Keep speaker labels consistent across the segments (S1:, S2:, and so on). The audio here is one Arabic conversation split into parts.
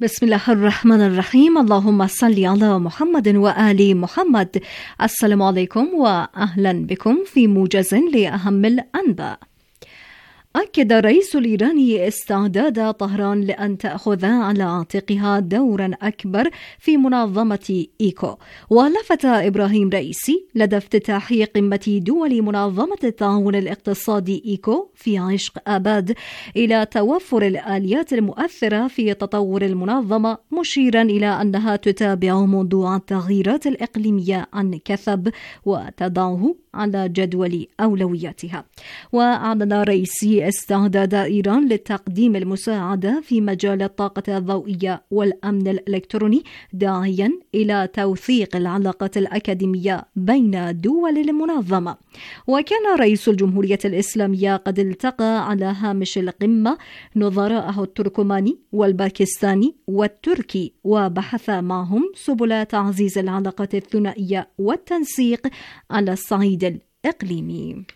S1: بسم الله الرحمن الرحيم. اللهم صل على محمد وآل محمد. السلام عليكم وأهلا بكم في موجز لأهم الأنباء. أكد الرئيس الإيراني استعداد طهران لأن تأخذ على عاتقها دورا أكبر في منظمة إيكو. ولفت إبراهيم رئيسي لدى افتتاح قمة دول منظمة التعاون الاقتصادي إيكو في عشق آباد إلى توفر الآليات المؤثرة في تطور المنظمة، مشيرا إلى أنها تتابع موضوع التغييرات الإقليمية عن كثب وتضعه على جدول أولوياتها. وأعلن رئيسي استعداد إيران لتقديم المساعدة في مجال الطاقة الضوئية والأمن الإلكتروني، داعيا إلى توثيق العلاقات الأكاديمية بين دول المنظمة. وكان رئيس الجمهورية الإسلامية قد التقى على هامش القمة نظراءه التركماني والباكستاني والتركي، وبحث معهم سبل تعزيز العلاقات الثنائية والتنسيق على الصعيد الإقليمي.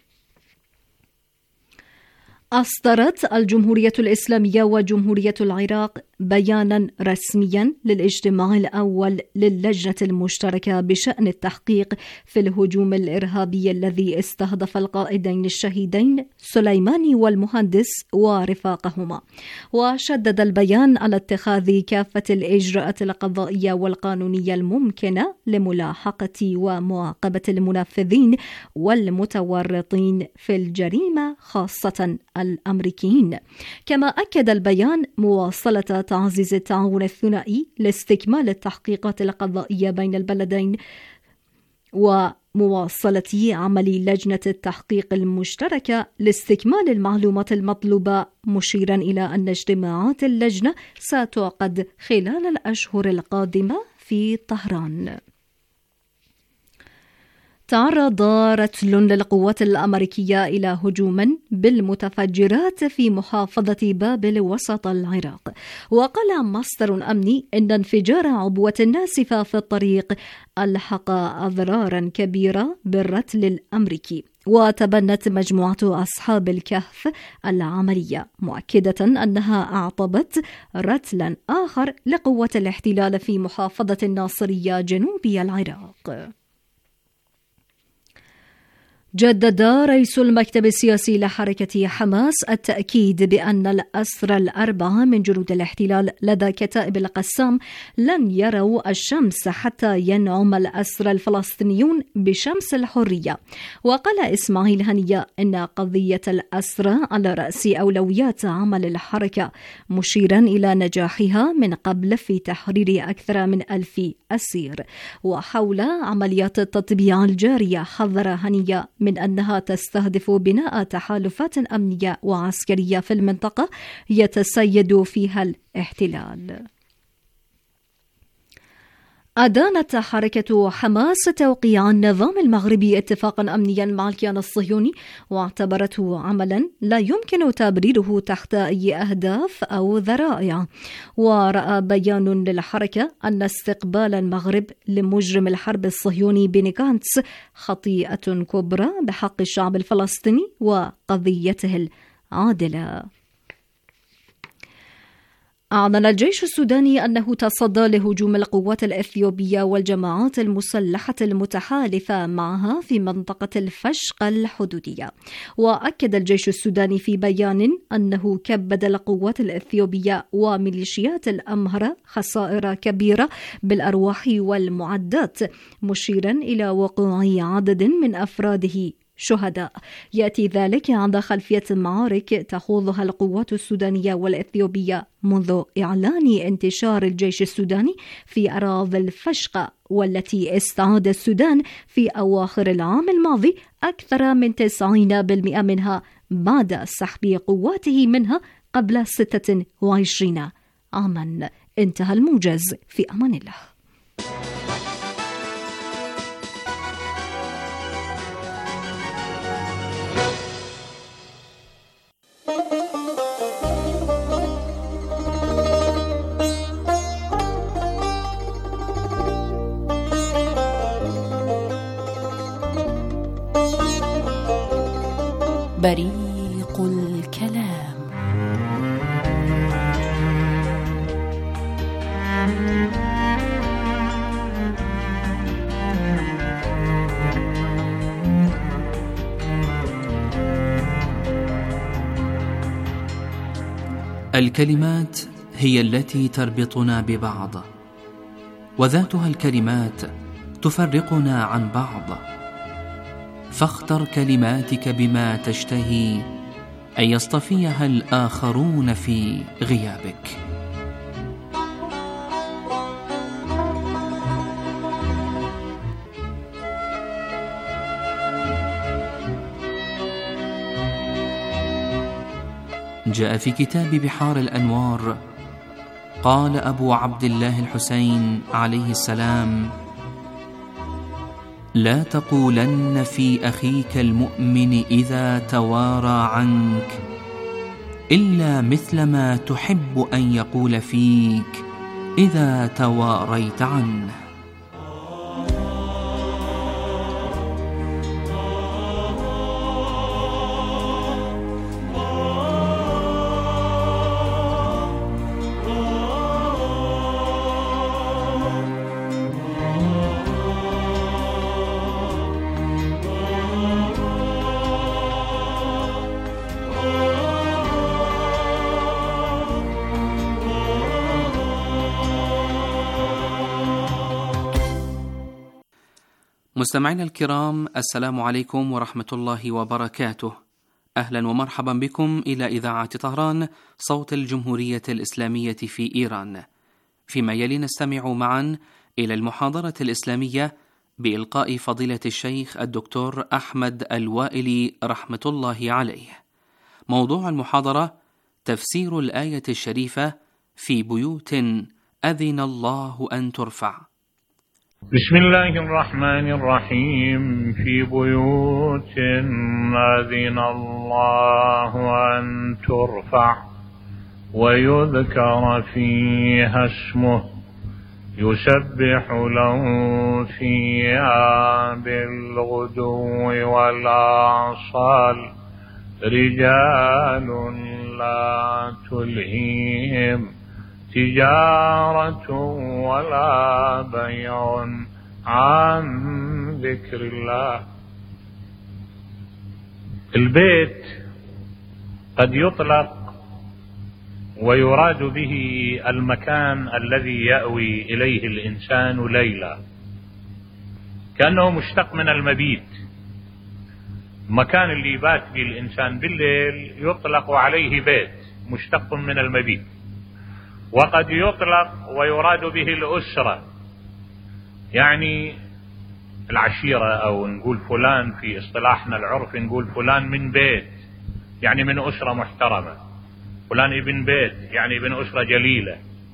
S1: أصدرت الجمهورية الإسلامية وجمهورية العراق بيانا رسميا للاجتماع الأول للجنة المشتركة بشأن التحقيق في الهجوم الإرهابي الذي استهدف القائدين الشهيدين سليماني والمهندس ورفاقهما. وشدد البيان على اتخاذ كافة الإجراءات القضائية والقانونية الممكنة لملاحقة ومعاقبة المنفذين والمتورطين في الجريمة، خاصة الأمريكيين. كما أكد البيان مواصلة تعزيز التعاون الثنائي لاستكمال التحقيقات القضائية بين البلدين، ومواصلة عمل لجنة التحقيق المشتركة لاستكمال المعلومات المطلوبة، مشيرا إلى أن اجتماعات اللجنة ستعقد خلال الأشهر القادمة في طهران. تعرض رتل للقوات الأمريكية إلى هجوم بالمتفجرات في محافظة بابل وسط العراق. وقال مصدر أمني إن انفجار عبوة ناسفة في الطريق ألحق أضرارا كبيرة بالرتل الأمريكي. وتبنت مجموعة أصحاب الكهف العملية، مؤكدة أنها أعطبت رتلا آخر لقوة الاحتلال في محافظة الناصرية جنوبي العراق. جدد رئيس المكتب السياسي لحركة حماس التأكيد بأن الأسرى الأربعة من جنود الاحتلال لدى كتائب القسام لن يروا الشمس حتى ينعم الأسرى الفلسطينيون بشمس الحرية. وقال إسماعيل هنية إن قضية الأسرى على رأس أولويات عمل الحركة، مشيرا إلى نجاحها من قبل في تحرير أكثر من 1000 أسير. وحول عمليات التطبيع الجارية، حذر هنية من أنها تستهدف بناء تحالفات أمنية وعسكرية في المنطقة يتسيد فيها الاحتلال. أدانت حركة حماس توقيع النظام المغربي اتفاقا أمنيا مع الكيان الصهيوني، واعتبرته عملا لا يمكن تبريره تحت أي أهداف أو ذرائع. ورأى بيان للحركة أن استقبال المغرب لمجرم الحرب الصهيوني بني غانتس خطيئة كبرى بحق الشعب الفلسطيني وقضيته العادلة. أعلن الجيش السوداني أنه تصدى لهجوم القوات الإثيوبية والجماعات المسلحة المتحالفة معها في منطقة الفشق الحدودية. وأكد الجيش السوداني في بيان أنه كبد القوات الإثيوبية وميليشيات الأمهرة خسائر كبيرة بالأرواح والمعدات، مشيرا إلى وقوع عدد من أفراده شهداء. يأتي ذلك عند خلفية معارك تخوضها القوات السودانية والإثيوبية منذ إعلان انتشار الجيش السوداني في أراضي الفشقة، والتي استعاد السودان في أواخر العام الماضي أكثر من 90% منها بعد سحب قواته منها قبل 26 عاما. انتهى الموجز، في أمان الله.
S2: بريق الكلام. الكلمات هي التي تربطنا ببعض، وذاتها الكلمات تفرقنا عن بعض، فاختر كلماتك بما تشتهي أن يصطفيها الآخرون في غيابك. جاء في كتاب بحار الأنوار قال أبو عبد الله الحسين عليه السلام: لا تقولن في أخيك المؤمن إذا توارى عنك إلا مثل ما تحب أن يقول فيك إذا تواريت عنه. مستمعينا الكرام، السلام عليكم ورحمة الله وبركاته. أهلا ومرحبا بكم إلى إذاعة طهران صوت الجمهورية الإسلامية في إيران. فيما يلي نستمع معا إلى المحاضرة الإسلامية بإلقاء فضيلة الشيخ الدكتور أحمد الوائلي رحمة الله عليه. موضوع المحاضرة: تفسير الآية الشريفة في بيوت أذن الله أن ترفع.
S3: بسم الله الرحمن الرحيم. في بيوت أذن الله أن ترفع ويذكر فيها اسمه يسبح له فيها بالغدو والآصال رجال لا تلهيهم تجارة ولا بيع عن ذكر الله. البيت قد يطلق ويراد به المكان الذي يأوي إليه الإنسان ليلا، كأنه مشتق من المبيت. المكان اللي يبات به الإنسان بالليل يطلق عليه بيت مشتق من المبيت. وقد يطلق ويراد به الأسرة، يعني العشيرة، أو نقول فلان في اصطلاحنا العرف نقول فلان من بيت، يعني من أسرة محترمة. فلان ابن بيت يعني ابن أسرة جليلة.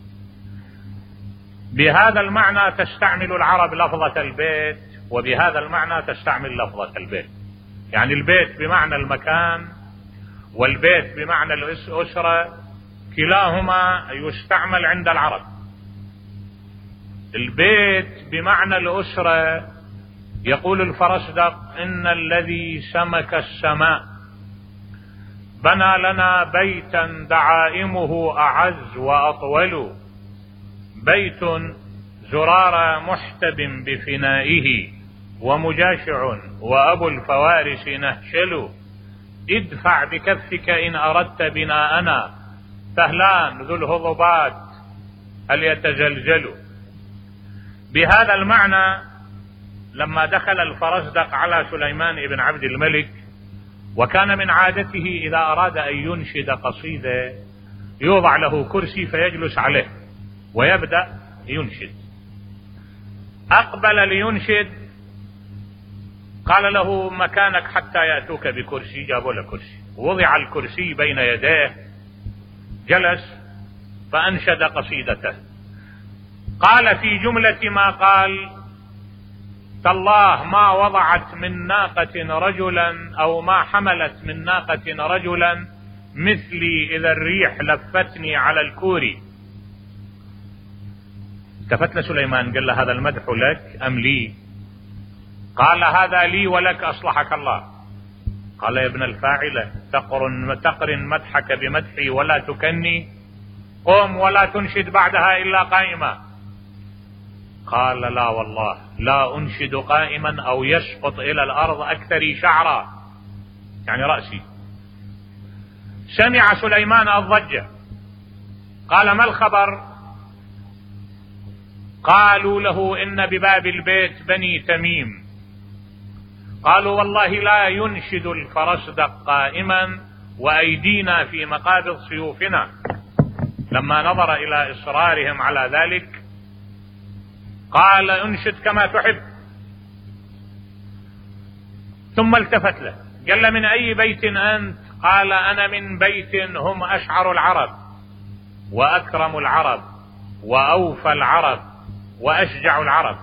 S3: بهذا المعنى تستعمل العرب لفظة البيت، وبهذا المعنى تستعمل لفظة البيت. يعني البيت بمعنى المكان والبيت بمعنى الأسرة كلاهما يستعمل عند العرب. البيت بمعنى الأسرة يقول الفرزدق: إن الذي سمك السماء بنى لنا بيتا دعائمه أعز وأطول، بيت زرار محتب بفنائه ومجاشع وأبو الفوارس نهشل، ادفع بكفك إن أردت بناءنا سهلان ذو الهضبات هل يتزلزل. بهذا المعنى لما دخل الفرزدق على سليمان بن عبد الملك، وكان من عادته إذا أراد أن ينشد قصيدة يوضع له كرسي فيجلس عليه ويبدأ ينشد. أقبل لينشد، قال له: مكانك حتى يأتوك بكرسي. جابوا له كرسي، وضع الكرسي بين يديه، جلس فأنشد قصيدته. قال في جملة ما قال: تالله ما وضعت من ناقة رجلا أو ما حملت من ناقة رجلا مثلي إذا الريح لفتني على الكوري. التفت لسليمان قال له: هذا المدح لك أم لي؟ قال: هذا لي ولك أصلحك الله. قال: يا ابن الفاعلة تقرن مدحك بمدحي ولا تكني، قم ولا تنشد بعدها إلا قائما. قال: لا والله لا أنشد قائما أو يسقط إلى الأرض أكثري شعرا، يعني رأسي. سمع سليمان الضجة قال: ما الخبر؟ قالوا له: إن بباب البيت بني تميم. قالوا: والله لا ينشد الفرزدق قائما وأيدينا في مقابض سيوفنا. لما نظر إلى إصرارهم على ذلك قال: انشد كما تحب. ثم التفت له قال: من أي بيت أنت؟ قال: أنا من بيت هم أشعر العرب وأكرم العرب وأوفى العرب وأشجع العرب.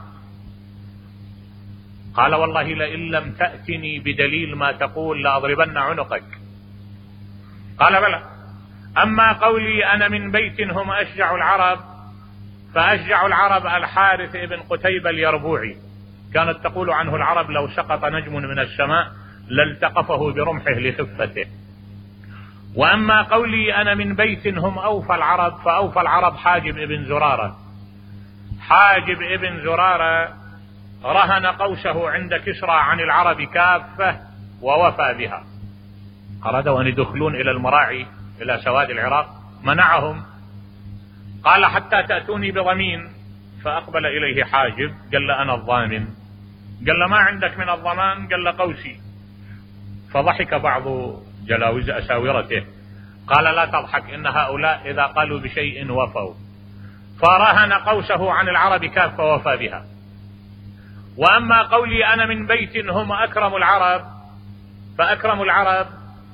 S3: قال: والله لئن لم تأتني بدليل ما تقول لأضربن عنقك. قال: بلى، أما قولي أنا من بيت هم أشجع العرب فأشجع العرب الحارث ابن قتيبة اليربوعي، كانت تقول عنه العرب: لو سقط نجم من السماء لالتقفه برمحه لخفته. وأما قولي أنا من بيت هم أوفى العرب فأوفى العرب حاجب ابن زرارة. حاجب ابن زرارة رهن قوسه عند كسرى عن العرب كافة ووفى بها. أرادوا أن يدخلون إلى المراعي إلى سواد العراق، منعهم. قال: حتى تأتوني بضمين. فأقبل إليه حاجب قال له: أنا الضامن. قال له: ما عندك من الضمان؟ قال له: قوسي. فضحك بعض جلاوز أساورته. قال: لا تضحك، إن هؤلاء إذا قالوا بشيء وفوا. فرهن قوسه عن العرب كافة ووفى بها. وأما قولي أنا من بيت هم أكرم العرب فأكرم العرب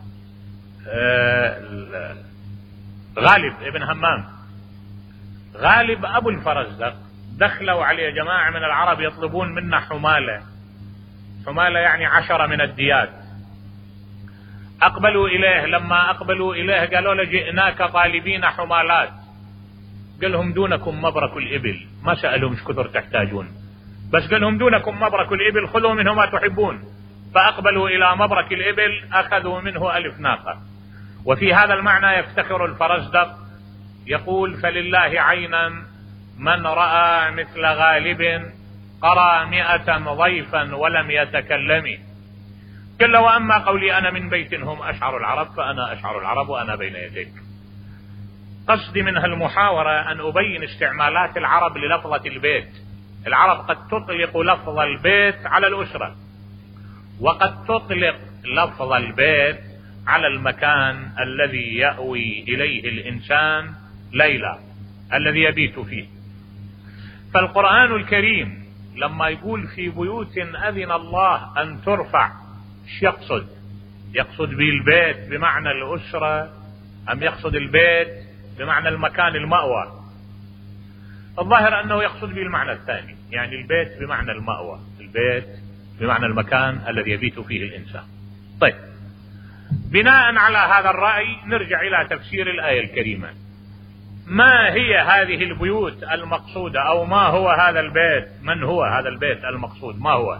S3: غالب ابن همام. غالب أبو الفرزدق دخلوا عليه جماعة من العرب يطلبون منا حمالة. حمالة يعني 10 من الديات. أقبلوا إليه. لما أقبلوا إليه قالوا له: جئناك طالبين حمالات. قال لهم: دونكم مبرك الإبل. ما سألهم ايش كثر تحتاجون، بس قال لهم: دونكم مبرك الإبل، خذوا منه ما تحبون. فأقبلوا إلى مبرك الإبل، أخذوا منه 1000 ناقة. وفي هذا المعنى يفتخر الفرزدق يقول: فلله عينا من رأى مثل غالب قرى 100 ضيفا ولم يتكلم. قال له: وأما قولي أنا من بيت هم أشعر العرب فأنا أشعر العرب وأنا بين يديك. قصدي من هالمحاورة أن أبين استعمالات العرب للفظة البيت. العرب قد تطلق لفظ البيت على الأسرة، وقد تطلق لفظ البيت على المكان الذي يأوي إليه الإنسان ليلا، الذي يبيت فيه. فالقرآن الكريم لما يقول في بيوت أذن الله أن ترفع، ايش يقصد؟ يقصد به البيت بمعنى الأسرة أم يقصد البيت بمعنى المكان المأوى؟ الظاهر أنه يقصد به المعنى الثاني، يعني البيت بمعنى المأوى، البيت بمعنى المكان الذي يبيت فيه الإنسان. طيب، بناء على هذا الرأي نرجع إلى تفسير الآية الكريمة. ما هي هذه البيوت المقصودة، أو ما هو هذا البيت؟ من هو هذا البيت المقصود؟ ما هو؟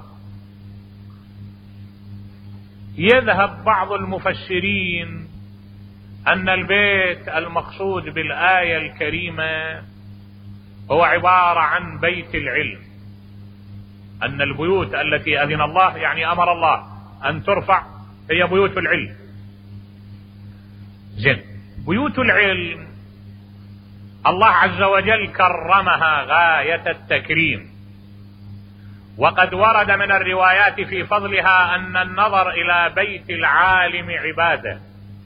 S3: يذهب بعض المفسرين أن البيت المقصود بالآية الكريمة هو عبارة عن بيت العلم، أن البيوت التي أذن الله يعني أمر الله أن ترفع هي بيوت العلم. زين، بيوت العلم الله عز وجل كرمها غاية التكريم، وقد ورد من الروايات في فضلها أن النظر إلى بيت العالم عبادة.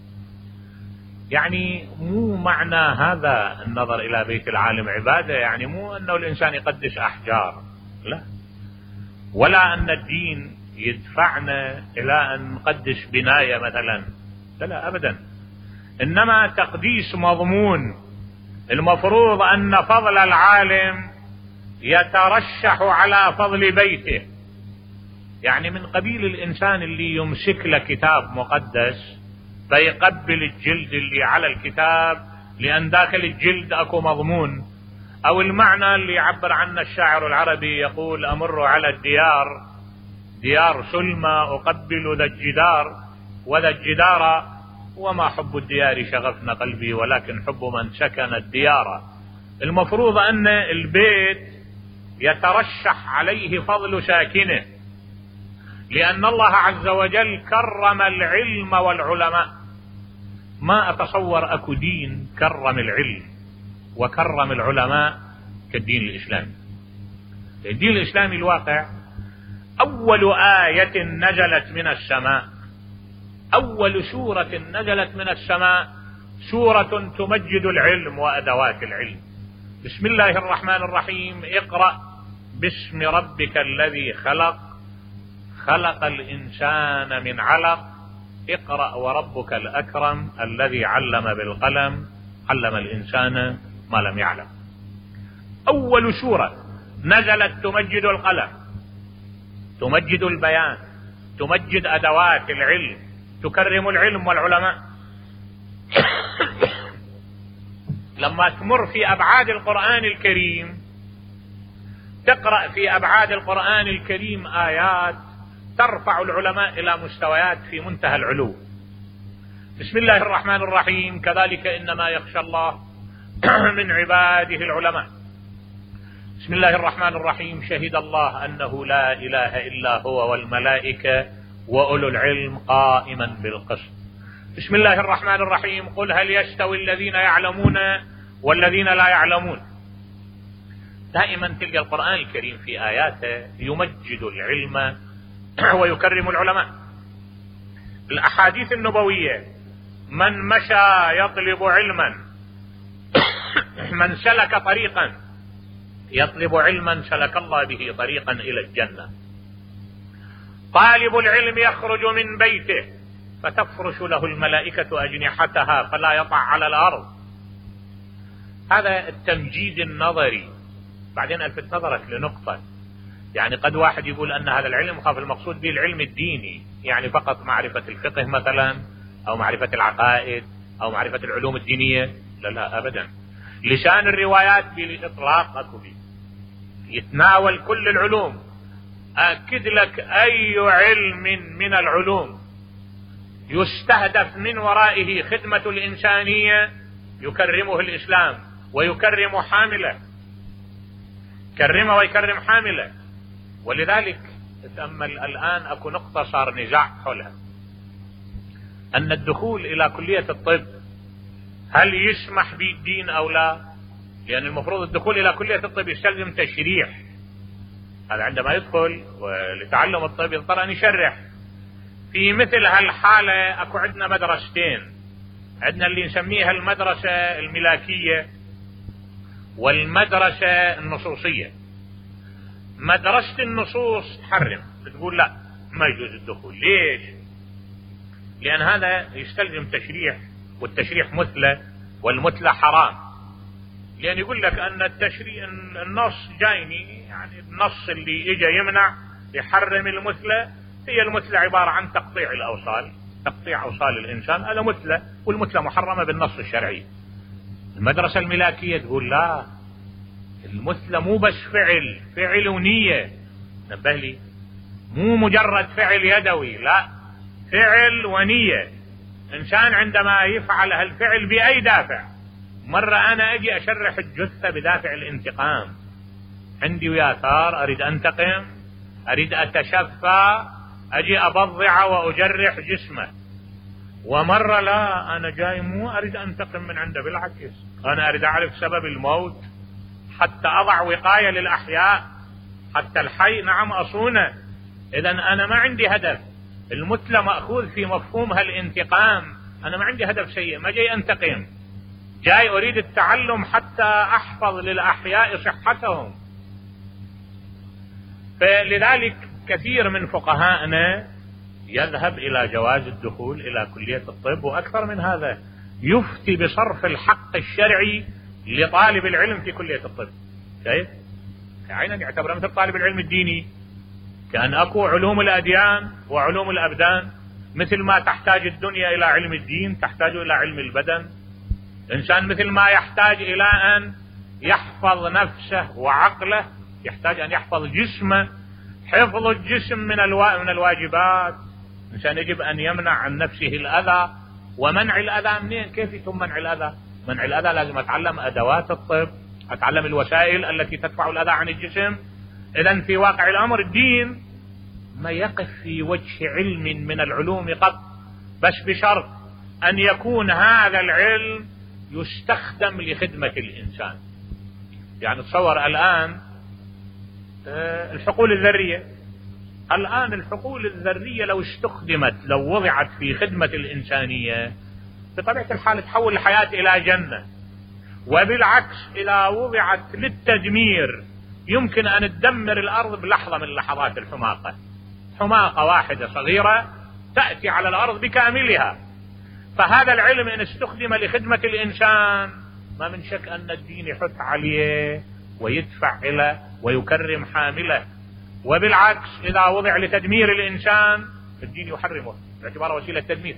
S3: يعني مو معنى هذا النظر إلى بيت العالم عبادة يعني مو أنه الإنسان يقدس أحجار، لا، ولا أن الدين يدفعنا إلى أن نقدس بناية مثلا، لا أبدا. إنما تقديس مضمون. المفروض أن فضل العالم يترشح على فضل بيته. يعني من قبيل الإنسان اللي يمسك له كتاب مقدس فيقبل الجلد اللي على الكتاب لأن داخل الجلد أكو مضمون، أو المعنى اللي يعبر عنه الشاعر العربي يقول: أمر على الديار ديار سلمى أقبل ذا الجدار وذا الجدار وما حب الديار شغفنا قلبي ولكن حب من سكن الديار. المفروض أن البيت يترشح عليه فضل ساكنه، لأن الله عز وجل كرم العلم والعلماء. ما أتصور أكو دين كرم العلم وكرم العلماء كالدين الإسلامي. الدين الإسلامي الواقع أول آية نزلت من السماء، أول سورة نزلت من السماء سورة تمجد العلم وأدوات العلم. بسم الله الرحمن الرحيم. اقرأ باسم ربك الذي خلق، خلق الإنسان من علق، اقرأ وربك الأكرم الذي علم بالقلم، علم الإنسان ما لم يعلم. أول سورة نزلت تمجد القلم، تمجد البيان، تمجد أدوات العلم، تكرم العلم والعلماء. لما تمر في أبعاد القرآن الكريم، تقرأ في أبعاد القرآن الكريم آيات ترفع العلماء إلى مستويات في منتهى العلو. بسم الله الرحمن الرحيم. كذلك إنما يخشى الله من عباده العلماء. بسم الله الرحمن الرحيم. شهد الله أنه لا إله إلا هو والملائكة وأولو العلم قائما بالقسط. بسم الله الرحمن الرحيم. قل هل يستوي الذين يعلمون والذين لا يعلمون. دائما تلقى القرآن الكريم في آياته يمجد العلم ويكرم العلماء. الأحاديث النبوية: من مشى يطلب علما، من سلك طريقا يطلب علما سلك الله به طريقا إلى الجنة. طالب العلم يخرج من بيته فتفرش له الملائكة أجنحتها فلا يطع على الأرض. هذا التمجيد النظري. بعدين ألفت نظرك لنقطة، يعني قد واحد يقول أن هذا العلم خاف المقصود به العلم الديني، يعني فقط معرفة الفقه مثلا أو معرفة العقائد أو معرفة العلوم الدينية. لا أبدا. لسان الروايات بالإطلاق أكو به، يتناول كل العلوم. أكد لك أي علم من العلوم يستهدف من ورائه خدمة الإنسانية يكرمه الإسلام ويكرم حامله، كرمه ويكرم حامله. ولذلك تأمل الآن أكو نقطة صار نزاع حولها، أن الدخول إلى كلية الطب هل يسمح به الدين أو لا؟ لأن المفروض الدخول إلى كلية الطب يستلزم تشريح. هذا عندما يدخل لتعلم الطب يضطر أن يشرح. في مثل هالحالة أكو عندنا مدرستين، عندنا اللي نسميها المدرسة الملاكية والمدرسة النصوصية. مدرسة النصوص حرم، بتقول لا ما يجوز الدخول. ليش؟ لأن هذا يستلزم تشريح، والتشريح مثلى، والمثلى حرام. لأن يقول لك أن النص جايني، يعني النص اللي إجا يمنع يحرم المثلى، هي المثلى عبارة عن تقطيع الأوصال، تقطيع أوصال الإنسان، هذا مثلى، والمثلى محرمة بالنص الشرعي. المدرسة الملاكية تقول لا، المثلى مو بس فعل ونية، نبه لي، مو مجرد فعل يدوي، لا، فعل ونية. إنسان عندما يفعل هالفعل بأي دافع، مرة أنا أجي أشرح الجثة بدافع الانتقام، عندي ويا ثار أريد أنتقم، أريد أتشفى، أجي أبضع وأجرح جسمه. ومرة لا، أنا جاي مو أريد أنتقم من عنده، بالعكس أنا أريد أعرف سبب الموت حتى أضع وقاية للأحياء، حتى الحي نعم أصونه. إذن أنا ما عندي هدف. المثلى مأخوذ في مفهومها الانتقام، أنا ما عندي هدف سيء، ما جاي أنتقم، جاي أريد التعلم حتى أحفظ للأحياء صحتهم. فلذلك كثير من فقهائنا يذهب إلى جواز الدخول إلى كلية الطب، وأكثر من هذا يفتي بصرف الحق الشرعي لطالب العلم في كلية الطب. شايف؟ عينا يعتبر مثل طالب العلم الديني، كأن أكو علوم الأديان وعلوم الأبدان، مثل ما تحتاج الدنيا إلى علم الدين تحتاج إلى علم البدن. الإنسان مثل ما يحتاج إلى أن يحفظ نفسه وعقله يحتاج أن يحفظ جسمه. حفظ الجسم من الواجبات. الإنسان يجب أن يمنع عن نفسه الأذى. ومنع الأذى منين؟ كيف يتم منع الأذى؟ منع الأذى لازم أتعلم أدوات الطب، أتعلم الوسائل التي تدفع الأذى عن الجسم. إذن في واقع الأمر الدين ما يقف في وجه علم من العلوم قط، بس بشرط أن يكون هذا العلم يستخدم لخدمة الإنسان. يعني تصور الآن الحقول الذرية، الآن الحقول الذرية لو استخدمت، لو وضعت في خدمة الإنسانية، بطبيعة الحال تحول الحياة إلى جنة. وبالعكس إذا وضعت للتدمير يمكن أن تدمر الأرض بلحظة من لحظات الحماقة. حماقة واحدة صغيرة تأتي على الأرض بكاملها. فهذا العلم إن استخدم لخدمة الإنسان ما من شك أن الدين يحث عليه ويدفع إليه ويكرم حامله. وبالعكس إذا وضع لتدمير الإنسان الدين يحرمه باعتباره وسيلة تدمير.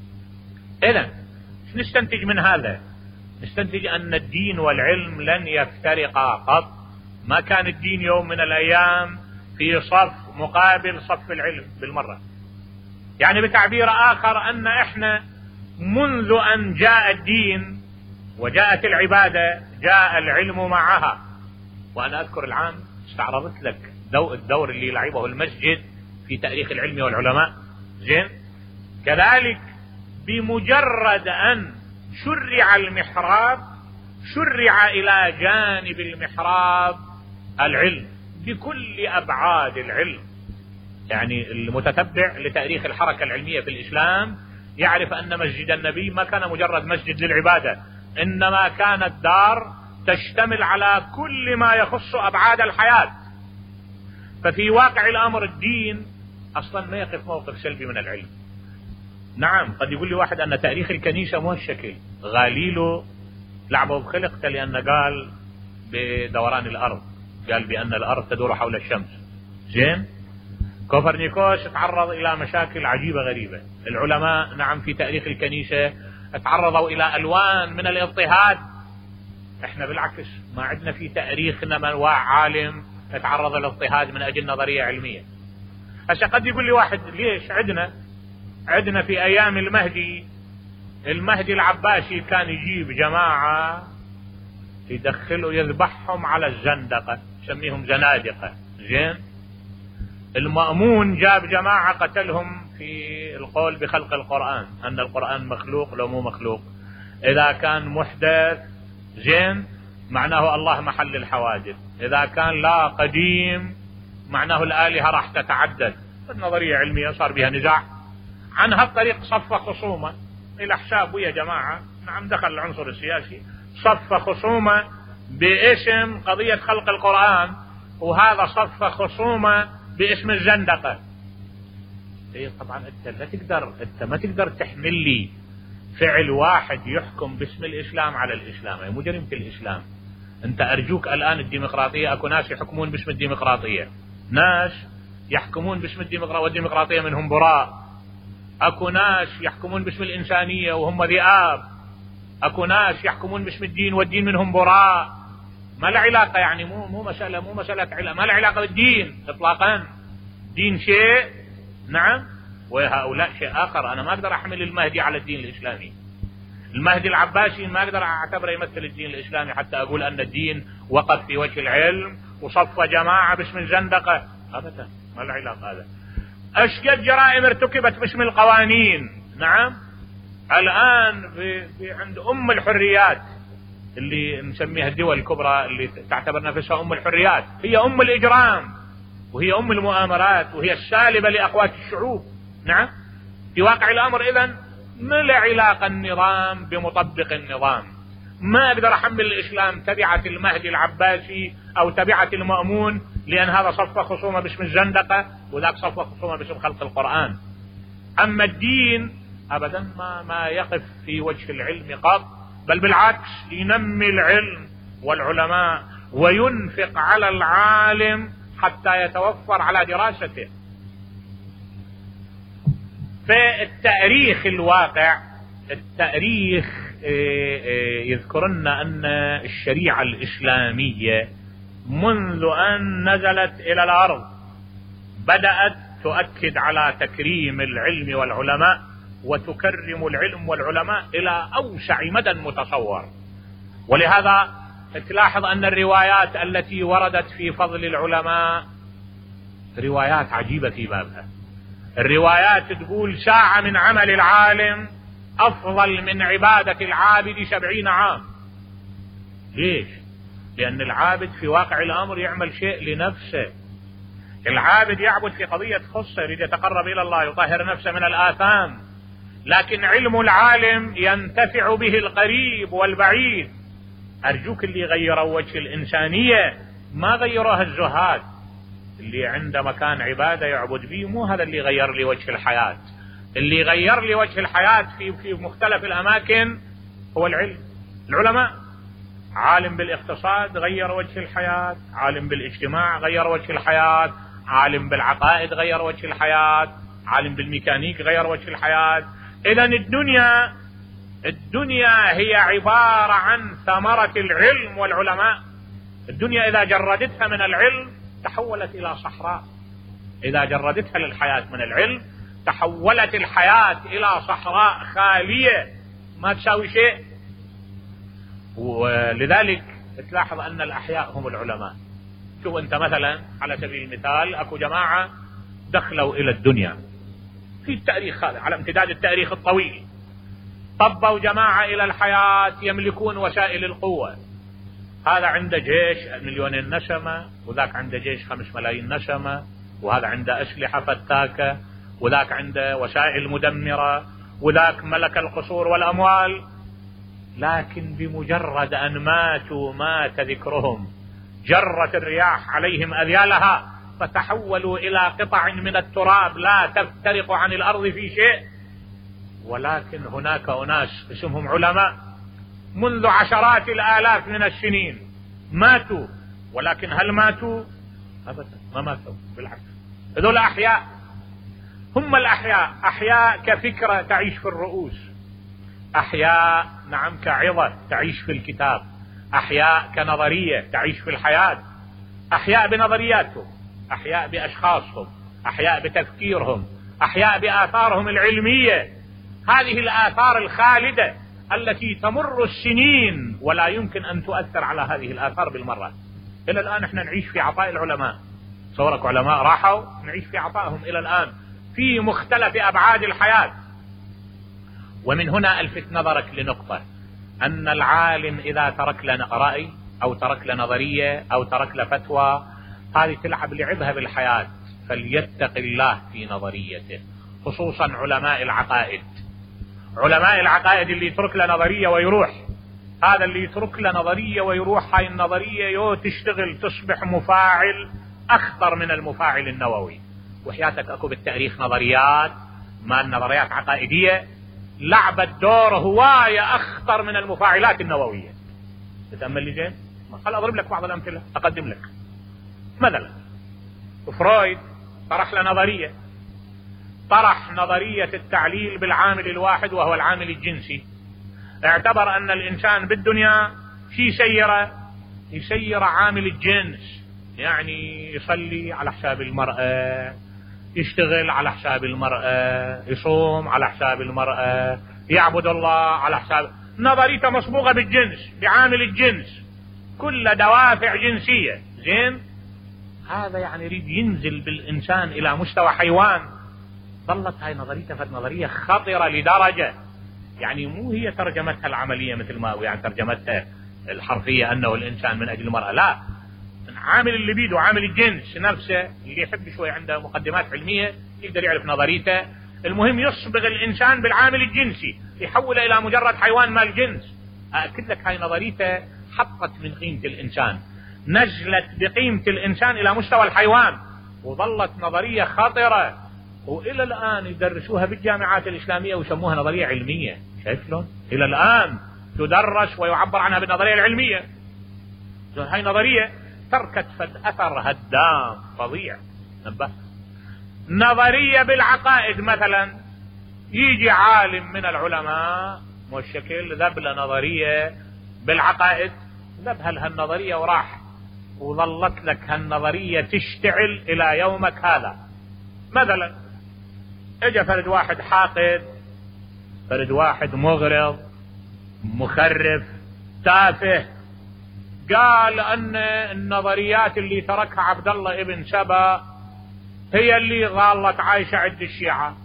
S3: إذن نستنتج من هذا؟ نستنتج أن الدين والعلم لن يفترقا قط. ما كان الدين يوم من الأيام في صف مقابل صف العلم بالمرة. يعني بتعبير آخر أن إحنا منذ أن جاء الدين وجاءت العبادة جاء العلم معها. وأنا أذكر العام استعرضت لك الدور اللي لعبه المسجد في تاريخ العلم والعلماء. زين، كذلك بمجرد أن شرع المحراب شرع إلى جانب المحراب العلم بكل أبعاد العلم. يعني المتتبع لتاريخ الحركة العلمية في الإسلام يعرف أن مسجد النبي ما كان مجرد مسجد للعبادة، إنما كانت دار تشتمل على كل ما يخص أبعاد الحياة. ففي واقع الأمر الدين أصلا ما يقف موقف سلبي من العلم. نعم، قد يقول لي واحد أن تاريخ الكنيسة مو هالشكل، غاليلو لعبه بخلق لأن قال بدوران الأرض، قال بأن الأرض تدور حول الشمس. زين، كوبرنيكوس تعرض إلى مشاكل عجيبة غريبة. العلماء نعم في تاريخ الكنيسة تعرضوا إلى ألوان من الاضطهاد. احنا بالعكس ما عندنا في تاريخنا من عالم تعرض للاضطهاد من أجل نظرية علمية. هسه قد يقول لي واحد ليش عندنا في أيام المهدي العباسي كان يجيب جماعة يدخلوا يذبحهم على الزندقة، يسميهم زنادقة. زين، المأمون جاب جماعة قتلهم في القول بخلق القرآن، أن القرآن مخلوق لو مو مخلوق. إذا كان محدث زين معناه الله محل الحوادث، إذا كان لا قديم معناه الآلهة راح تتعدد. النظرية علمية صار بها نزاع. عن هالطريق صف خصومة إلى حساب يا جماعة. نعم، دخل العنصر السياسي، صف خصومة باسم قضية خلق القرآن، وهذا صف خصومة باسم الزندقة. إيه طبعا أنت ما تقدر تحمل لي فعل واحد يحكم باسم الإسلام على الإسلام، أي مو جريمة الإسلام. أنت أرجوك الآن الديمقراطية، أكو ناس يحكمون باسم الديمقراطية، ناس يحكمون باسم الديمقراطية والديمقراطية منهم براء. أكو ناس يحكمون باسم الإنسانية وهم ذئاب. أكو ناس يحكمون باسم الدين والدين منهم براء. ما له علاقة، يعني مو مسألة ما له علاقة بالدين إطلاقا. دين شيء نعم وهؤلاء شيء آخر. أنا ما أقدر أحمل المهدي على الدين الإسلامي. المهدي العباسي ما أقدر أعتبره يمثل الدين الإسلامي حتى أقول أن الدين وقف في وجه العلم وصف جماعة باسم الزندقة. أبدا ما له علاقة هذا. أشكد جرائم ارتكبت باسم القوانين. نعم، الآن عند أم الحريات اللي نسميها الدول الكبرى اللي تعتبر نفسها أم الحريات، هي أم الإجرام وهي أم المؤامرات وهي السالبة لأقوات الشعوب. نعم، في واقع الأمر إذن ما له علاقة النظام بمطبق النظام. ما أقدر أحمل الإسلام تبعة المهدي العباسي أو تبعة المأمون، لأن هذا صف خصومة باسم الزندقة وذاك صف خصومة باسم خلق القرآن. أما الدين أبدا ما يقف في وجه العلم قط، بل بالعكس ينمي العلم والعلماء وينفق على العالم حتى يتوفر على دراسته. فالتاريخ الواقع، التاريخ يذكرنا أن الشريعة الإسلامية منذ أن نزلت إلى الأرض بدأت تؤكد على تكريم العلم والعلماء وتكرم العلم والعلماء إلى أوسع مدى متصور. ولهذا تلاحظ أن الروايات التي وردت في فضل العلماء روايات عجيبة في بابها. الروايات تقول ساعة من عمل العالم أفضل من عبادة العابد 70 عام. ليش؟ لأن العابد في واقع الأمر يعمل شيء لنفسه. العابد يعبد في قضية خصة، يريد يتقرب إلى الله، يطهر نفسه من الآثام. لكن علم العالم ينتفع به القريب والبعيد. أرجوك اللي غيروا وجه الإنسانية ما غيروها الزهاد. اللي عنده مكان عبادة يعبد به، مو هذا اللي غير لي وجه الحياة. اللي غير لي وجه الحياة في مختلف الأماكن هو العلم. العلماء، عالم بالاقتصاد غير وجه الحياة، عالم بالاجتماع غير وجه الحياة، عالم بالعقائد غير وجه الحياة، عالم بالميكانيك غير وجه الحياة. إذن الدنيا هي عبارة عن ثمرة العلم والعلماء. الدنيا إذا جردتها من العلم تحولت إلى صحراء. إذا جردتها للحياة من العلم تحولت الحياة إلى صحراء خالية ما تساوي شيء. ولذلك تلاحظ أن الأحياء هم العلماء. شوف أنت مثلا على سبيل المثال، أكو جماعة دخلوا إلى الدنيا في التاريخ هذا على امتداد التاريخ الطويل، طبوا جماعة إلى الحياة يملكون وسائل القوة. هذا عنده جيش 2,000,000 نسمة، وذاك عنده جيش 5 ملايين نسمة، وهذا عنده أسلحة فتاكة، وذاك عنده وسائل مدمرة، وذاك ملك القصور والأموال. لكن بمجرد أن ماتوا مات ذكرهم، جرت الرياح عليهم أذيالها فتحولوا إلى قطع من التراب لا تفترق عن الأرض في شيء. ولكن هناك أناس اسمهم علماء منذ عشرات الآلاف من السنين ماتوا، ولكن هل ماتوا؟ أبدا ما ماتوا، بالعكس هذول أحياء. هم الأحياء، أحياء كفكرة تعيش في الرؤوس، أحياء نعم كعظة تعيش في الكتاب، أحياء كنظرية تعيش في الحياة، أحياء بنظرياتهم، أحياء بأشخاصهم، أحياء بتفكيرهم، أحياء بآثارهم العلمية. هذه الآثار الخالدة التي تمر السنين ولا يمكن أن تؤثر على هذه الآثار بالمرة. إلى الآن احنا نعيش في عطاء العلماء. صورك علماء راحوا، نعيش في عطائهم إلى الآن في مختلف أبعاد الحياة. ومن هنا ألفت نظرك لنقطة، أن العالم إذا ترك لنا رأي أو ترك لنا نظرية أو ترك لنا فتوى، هذه تلعب لعبها بالحياة، فليتق الله في نظريته. خصوصا علماء العقائد. علماء العقائد اللي يترك له نظرية ويروح، هذا اللي يترك له نظرية ويروح، هاي النظرية تشتغل تصبح مفاعل أخطر من المفاعل النووي. وحياتك أكو بالتاريخ نظريات، ما النظريات عقائدية لعبت دور هواية أخطر من المفاعلات النووية. تتأمل لي زين؟ خل أضرب لك بعض الأمثلة أقدم لك. مثلا فرويد طرح له نظرية، طرح نظرية التعليل بالعامل الواحد وهو العامل الجنسي. اعتبر أن الإنسان بالدنيا يسير عامل الجنس، يعني يصلي على حساب المرأة، يشتغل على حساب المرأة، يصوم على حساب المرأة، يعبد الله على حساب. نظريته مصبوغة بالجنس، بعامل الجنس، كل دوافع جنسية. زين، هذا يعني يريد ينزل بالإنسان إلى مستوى حيوان. ظلت هاي نظريته نظرية خطرة لدرجة يعني مو هي ترجمتها العملية مثل ما يعني ترجمتها الحرفية أنه الإنسان من أجل المرأة، لا، عامل اللي بيده عامل الجنس نفسه. اللي يحب شوي عنده مقدمات علمية يقدر يعرف نظريته. المهم يصبغ الإنسان بالعامل الجنسي، يحوله إلى مجرد حيوان مال جنس. أكد لك هاي نظريته حطت من قيمة الإنسان، نزلت بقيمة الإنسان إلى مستوى الحيوان، وظلت نظرية خطرة. وإلى الآن يدرسوها بالجامعات الإسلامية ويسموها نظرية علمية. شايف شلون؟ إلى الآن تدرس ويعبر عنها بالنظرية العلمية. هاي نظرية تركت أثر هدام فظيع. نبه. نظرية بالعقائد مثلا، يجي عالم من العلماء والشكل ذب نظرية بالعقائد، ذبها لهالنظرية وراح، وظلت لك هالنظرية تشتعل إلى يومك هذا. مثلا اجى فرد واحد حاقد، فرد واحد مغرض مخرف تافه، قال أن النظريات اللي تركها عبد الله ابن سبا هي اللي ظلت عايشة عند الشيعة.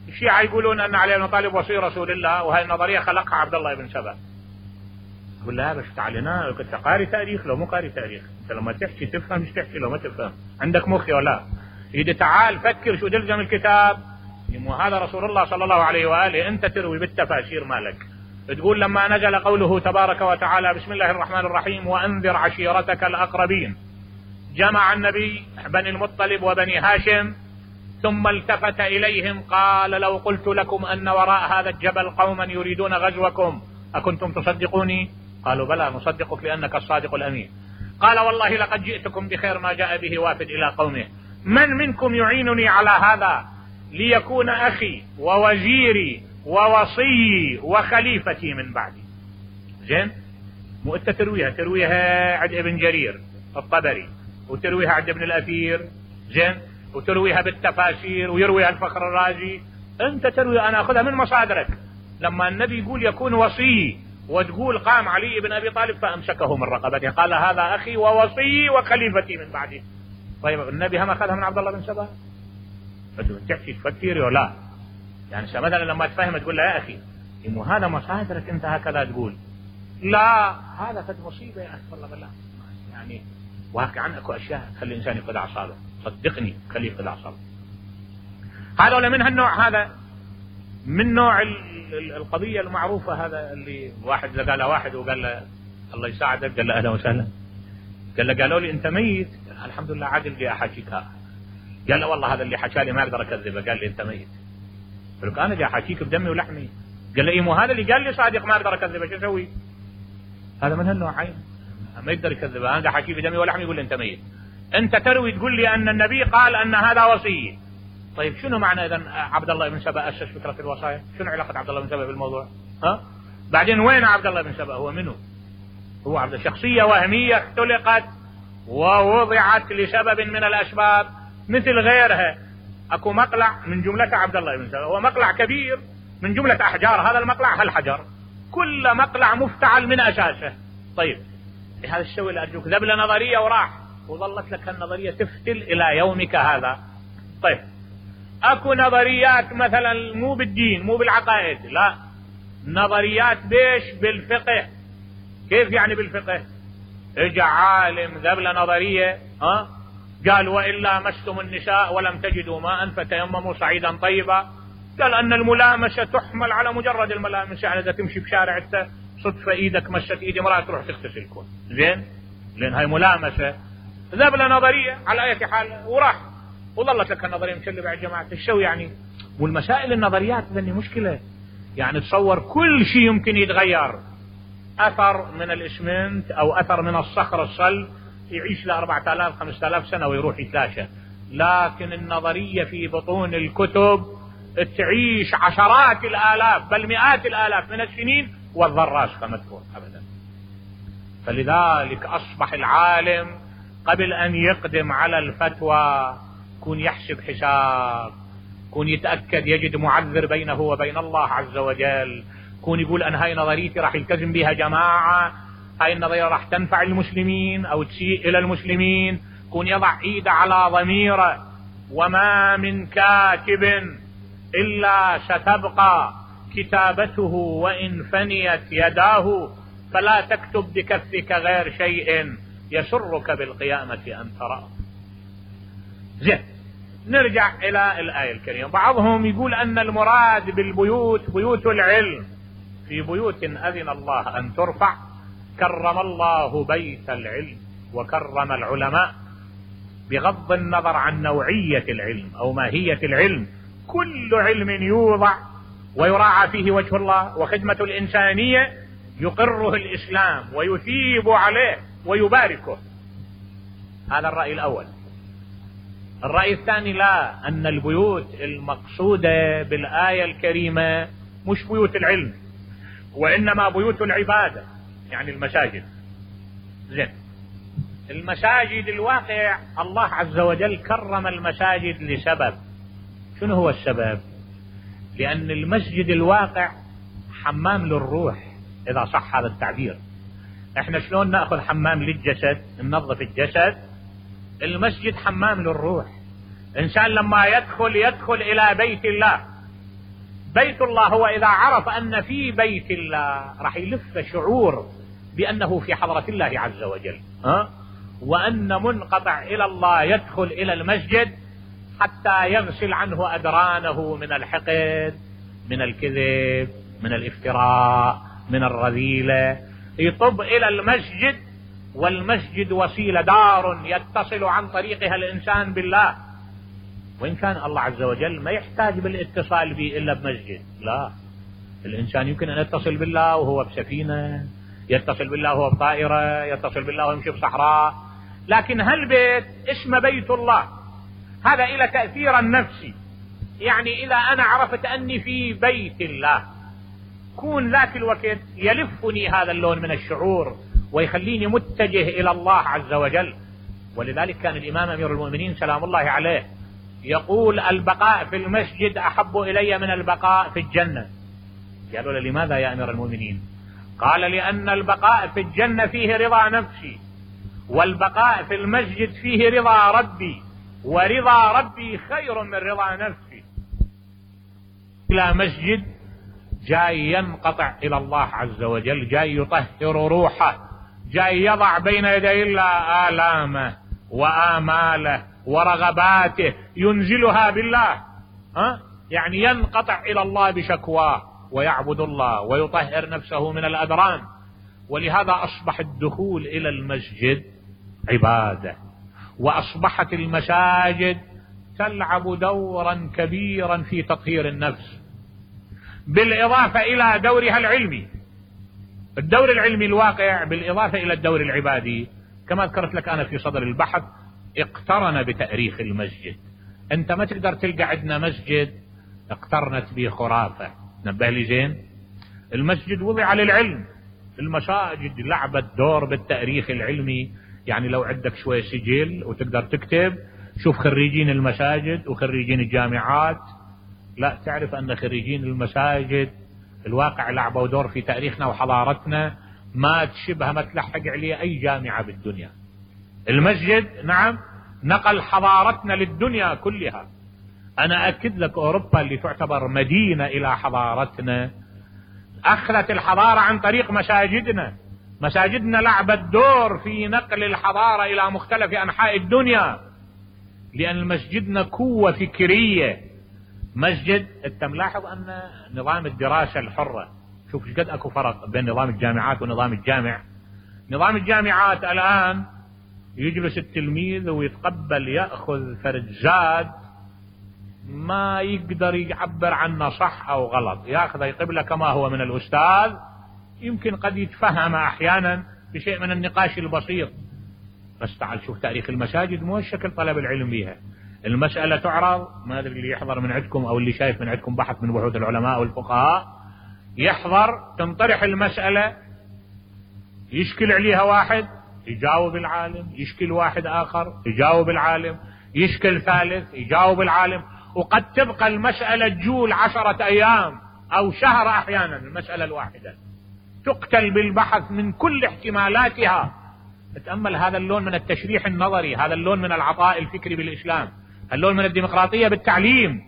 S3: الشيعة يقولون أن علي بن طالب وصي رسول الله، وهي النظرية خلقها عبد الله بن سبأ. أقول لا بس تعالنا، كنت قاري تاريخ لو مو قاري تاريخ، أنت لما تحكي تفهم، مش تحكي لو ما تفهم، عندك مخي ولا إذا تعال فكر شو تلزم الكتاب. هذا رسول الله صلى الله عليه وآله، أنت تروي بالتفاسير مالك، تقول لما نزل قوله تبارك وتعالى بسم الله الرحمن الرحيم وأنذر عشيرتك الأقربين، جمع النبي بني المطلب وبني هاشم، ثم التفت إليهم قال لو قلت لكم أن وراء هذا الجبل قوما يريدون غزوكم أكنتم تصدقوني؟ قالوا بلى نصدقك لأنك الصادق الأمين. قال والله لقد جئتكم بخير ما جاء به وافد إلى قومه، من منكم يعينني على هذا ليكون أخي ووزيري ووصيي وخليفتي من بعدي؟ زين، مو أنت ترويها عند ابن جرير الطبري، وترويها عند ابن الأثير، زين، وترويها بالتفاسير، ويرويها الفخر الرازي. أنت تروي، أنا أخذها من مصادرك. لما النبي يقول يكون وصي، وتقول قام علي بن أبي طالب فأمسكه من رقبته قال هذا أخي ووصي وخليفتي من بعدي. طيب النبي هم أخذها من عبد الله بن سبأ؟ تحكي تفكري ولا يعني مثلا لما تفهم تقول له يا أخي إنه هذا مصادرك أنت هكذا تقول، لا هذا قد مصيبة يا أخي والله بالله. يعني واقعا أكو أشياء خلي الإنسان يقضي أعصابه، صدقني خليه يقضي أعصابه. هذا ولا من هالنوع، هذا من نوع القضية المعروفة، هذا اللي واحد قال له واحد وقال له الله يساعدك، قال له أهلا وسهلا، قال له قالوا لي أنت ميت، الحمد لله عادل لي أحاكيك. قال له والله هذا اللي حكى لي ما أقدر أكذبه، قال لي أنت ميت. قال له أنا جاي أحاكيك بدمي ولحمي. قال له إيه مو هذا اللي قال لي صادق ما أقدر أكذبه، شو أسوي؟ هذا من هالنوعين ما يقدر يكذبه، أنا جاي أحاكيك بدمي ولحمي يقول لي أنت ميت. أنت تروي تقول لي أن النبي قال أن هذا وصي. طيب شنو معنى إذا عبد الله بن سبأ أسس فكرة الوصايا؟ شنو علاقة عبد الله بن سبأ بالموضوع؟ ها؟ بعدين وين عبد الله بن سبأ؟ هو منه؟ هو عبد شخصية وهمية اختلقت ووضعت لسبب من الأسباب مثل غيرها. أكو مقلع من جملة عبد الله بن سبأ، هو مقلع كبير من جملة أحجار، هذا المقلع هالحجر، كل مقلع مفتعل من أساسه. طيب هذا الشيء اللي أرجوك ذبل نظرية وراح وظلت لك النظرية تفتل إلى يومك هذا. طيب أكو نظريات مثلا مو بالدين مو بالعقائد، لا نظريات بيش بالفقه. كيف يعني بالفقه؟ اجا عالم ذبل نظرية قال وإلا مستم النساء ولم تجدوا ماء فتيمموا صعيدا طيبا. قال أن الملامسة تحمل على مجرد الملامسة، يعني إذا تمشي بشارع أنت صدفة إيدك مست إيد امرأة تروح تغتسل كون زين، لأن هاي ملامسة. ذبل نظرية على أي حال وراح وظلت لك النظرية مشلبة على جماعة الشو يعني. والمسائل النظريات ذني مشكلة، يعني تصور كل شيء يمكن يتغير. أثر من الإسمنت أو أثر من الصخر الصلب يعيش ل 4000 5000 سنة ويروح يتلاشى، لكن النظرية في بطون الكتب تعيش عشرات الآلاف بل مئات الآلاف من السنين والذرات مدفون أبدا. فلذلك أصبح العالم قبل أن يقدم على الفتوى كون يحسب حساب، كون يتأكد يجد معذر بينه وبين الله عز وجل، كون يقول أن هاي نظريتي راح يلتزم بها جماعة، هاي النظرية راح تنفع المسلمين أو تسيء إلى المسلمين، كون يضع إيده على ضميره. وما من كاتب إلا ستبقى كتابته وإن فنيت يداه، فلا تكتب بكفك غير شيء يسرك بالقيامة أن تراه. زين، نرجع إلى الآية الكريمة. بعضهم يقول أن المراد بالبيوت بيوت العلم، في بيوت أذن الله أن ترفع كرم الله بيت العلم وكرم العلماء، بغض النظر عن نوعية العلم أو ماهية العلم. كل علم يوضع ويراعى فيه وجه الله وخدمة الإنسانية يقره الإسلام ويثيب عليه ويباركه. هذا الرأي الأول. الرأي الثاني لا، أن البيوت المقصودة بالآية الكريمة مش بيوت العلم، وإنما بيوت العبادة، يعني المساجد. زين، المساجد الواقع الله عز وجل كرم المساجد لسبب. شنو هو السبب؟ لأن المسجد الواقع حمام للروح، إذا صح هذا التعبير. احنا شلون نأخذ حمام للجسد ننظف الجسد؟ المسجد حمام للروح. إنسان لما يدخل إلى بيت الله بيت الله هو إذا عرف أن في بيت الله راح يلف شعور بأنه في حضرة الله عز وجل، وأن منقطع إلى الله يدخل إلى المسجد حتى يغسل عنه أدرانه من الحقد، من الكذب، من الافتراء، من الرذيلة، يطب إلى المسجد، والمسجد وسيلة، دار يتصل عن طريقها الإنسان بالله. وإن كان الله عز وجل ما يحتاج بالاتصال به إلا بمسجد، لا، الإنسان يمكن أن يتصل بالله وهو بسفينة، يتصل بالله وهو بطائرة، يتصل بالله ويمشي بصحراء، لكن هالبيت اسمه بيت الله، هذا إلى تأثير النفسي. يعني إذا أنا عرفت أني في بيت الله، كون ذاك الوقت يلفني هذا اللون من الشعور ويخليني متجه إلى الله عز وجل. ولذلك كان الإمام أمير المؤمنين سلام الله عليه يقول: البقاء في المسجد أحب إلي من البقاء في الجنة. قالوا له: لماذا يا أمير المؤمنين؟ قال: لأن البقاء في الجنة فيه رضا نفسي، والبقاء في المسجد فيه رضا ربي، ورضا ربي خير من رضا نفسي. إلى مسجد جاي ينقطع إلى الله عز وجل، جاي يطهر روحه، جاي يضع بين يدي الله آلامه وآماله ورغباته، ينزلها بالله، يعني ينقطع إلى الله بشكواه ويعبد الله ويطهر نفسه من الأدران. ولهذا أصبح الدخول إلى المسجد عبادة، وأصبحت المساجد تلعب دورا كبيرا في تطهير النفس، بالإضافة إلى دورها العلمي، الدور العلمي الواقع، بالإضافة إلى الدور العبادي. كما ذكرت لك أنا في صدر البحث، اقترن بتأريخ المسجد. أنت ما تقدر تلقى عندنا مسجد اقترنت به خرافة. نبه لي زين، المسجد وضع للعلم، المساجد لعبت دور بالتأريخ العلمي. يعني لو عندك شوية سجل وتقدر تكتب، شوف خريجين المساجد وخريجين الجامعات، لا تعرف أن خريجين المساجد الواقع لعبوا دور في تاريخنا وحضارتنا ما تشبه، ما تلحق عليه أي جامعة بالدنيا. المسجد نعم نقل حضارتنا للدنيا كلها. أنا أكد لك أوروبا اللي تعتبر مدينة إلى حضارتنا أخذت الحضارة عن طريق مساجدنا. مساجدنا لعبت دور في نقل الحضارة إلى مختلف أنحاء الدنيا، لأن مسجدنا قوة فكرية. مسجد، أنت ملاحظ أن نظام الدراسة الحرة، شوف قد أكو فرق بين نظام الجامعات ونظام الجامع. نظام الجامعات الآن يجلس التلميذ ويتقبل يأخذ فرد زاد ما يقدر يعبر عنه صح أو غلط، يأخذ يقبله كما هو من الأستاذ، يمكن قد يتفهم أحيانا بشيء من النقاش البسيط. بس تعال شوف تاريخ المساجد، مو الشكل طلب العلم بها. المسألة تعرض، ما أدري اللي يحضر من عندكم أو اللي شايف من عندكم بحث من بحوث العلماء والفقهاء، يحضر تنطرح المسألة، يشكل عليها واحد يجاوب العالم، يشكل واحد آخر يجاوب العالم، يشكل ثالث يجاوب العالم، وقد تبقى المسألة تجول 10 أيام أو شهر أحيانا. المسألة الواحدة تقتل بالبحث من كل احتمالاتها. تأمل هذا اللون من التشريح النظري، هذا اللون من العطاء الفكري بالإسلام، اللون من الديمقراطية بالتعليم.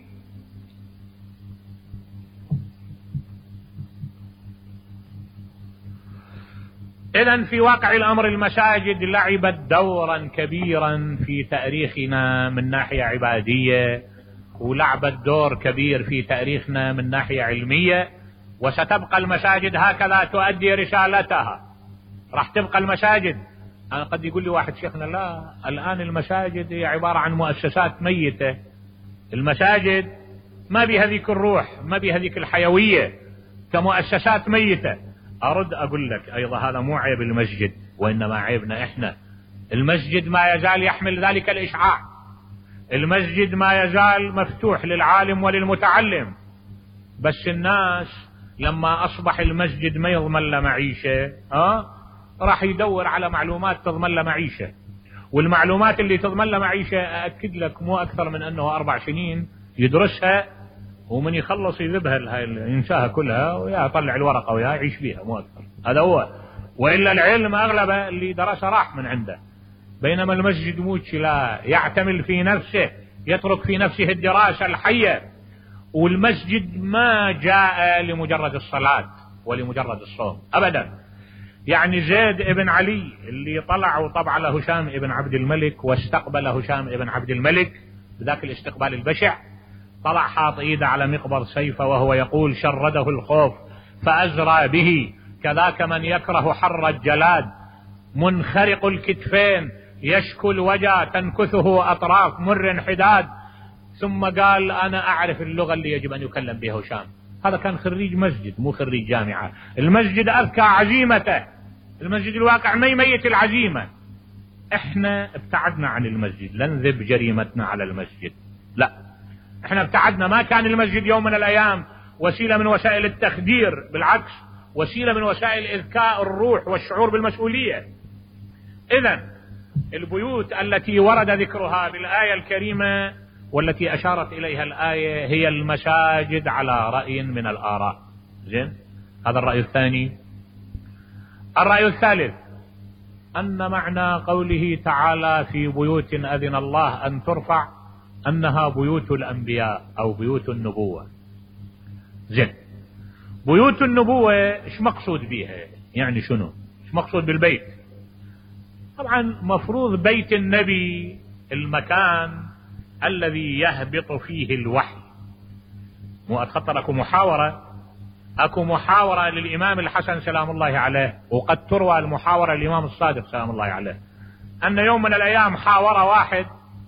S3: إذن في واقع الأمر المساجد لعبت دورا كبيرا في تاريخنا من ناحية عبادية، ولعبت دور كبير في تاريخنا من ناحية علمية، وستبقى المساجد هكذا تؤدي رسالتها. راح تبقى المساجد. أنا قد يقول لي واحد شيخنا لا، الآن المساجد هي عبارة عن مؤسسات ميتة، المساجد ما بها ذيك الروح، ما بها ذيك الحيوية، كمؤسسات ميتة. أرد أقول لك أيضا هذا مو عيب المسجد، وإنما عيبنا إحنا. المسجد ما يزال يحمل ذلك الإشعاع، المسجد ما يزال مفتوح للعالم وللمتعلم، بس الناس لما أصبح المسجد ما يضمن له معيشة راح يدور على معلومات تضمن له معيشة. والمعلومات اللي تضمن له معيشة أأكد لك مو أكثر من أنه 4 سنين يدرسها، ومن يخلص يذبها ينساها كلها ويطلع الورقة ويا يعيش بيها، مو أكثر. هذا هو. وإلا العلم أغلبه اللي درسه راح من عنده. بينما المسجد موش لا، يعتمل في نفسه، يترك في نفسه الدراسة الحية. والمسجد ما جاء لمجرد الصلاة ولمجرد الصوم أبدا. يعني زيد ابن علي اللي طلع وطبع له هشام ابن عبد الملك واستقبل هشام ابن عبد الملك بذاك الاستقبال البشع، طلع حاط ايده على مقبض سيفه وهو يقول شرده الخوف فأزرى به، كذاك من يكره حر الجلاد منخرق الكتفين يشكو الوجع تنكثه أطراف مر حداد. ثم قال أنا أعرف اللغة اللي يجب أن يكلم بها هشام. هذا كان خريج مسجد مو خريج جامعة. المسجد أذكى عزيمته، المسجد الواقع ما يميت العزيمة. احنا ابتعدنا عن المسجد، لا نذب جريمتنا على المسجد، لا احنا ابتعدنا. ما كان المسجد يوم من الأيام وسيلة من وسائل التخدير، بالعكس وسيلة من وسائل إذكاء الروح والشعور بالمسؤولية. إذن البيوت التي ورد ذكرها بالآية الكريمة والتي أشارت إليها الآية هي المساجد على رأي من الآراء. زين، هذا الرأي الثاني. الرأي الثالث أن معنى قوله تعالى في بيوت أذن الله أن ترفع أنها بيوت الأنبياء أو بيوت النبوة. زين، بيوت النبوة إيش مقصود بها؟ يعني شنو؟ إيش مقصود بالبيت؟ طبعا مفروض بيت النبي المكان الذي يهبط فيه الوحي. مو أتخطر أكو محاورة للإمام الحسن سلام الله عليه، وقد تروى المحاورة للإمام الصادق سلام الله عليه، أن يوم من الأيام حاور واحد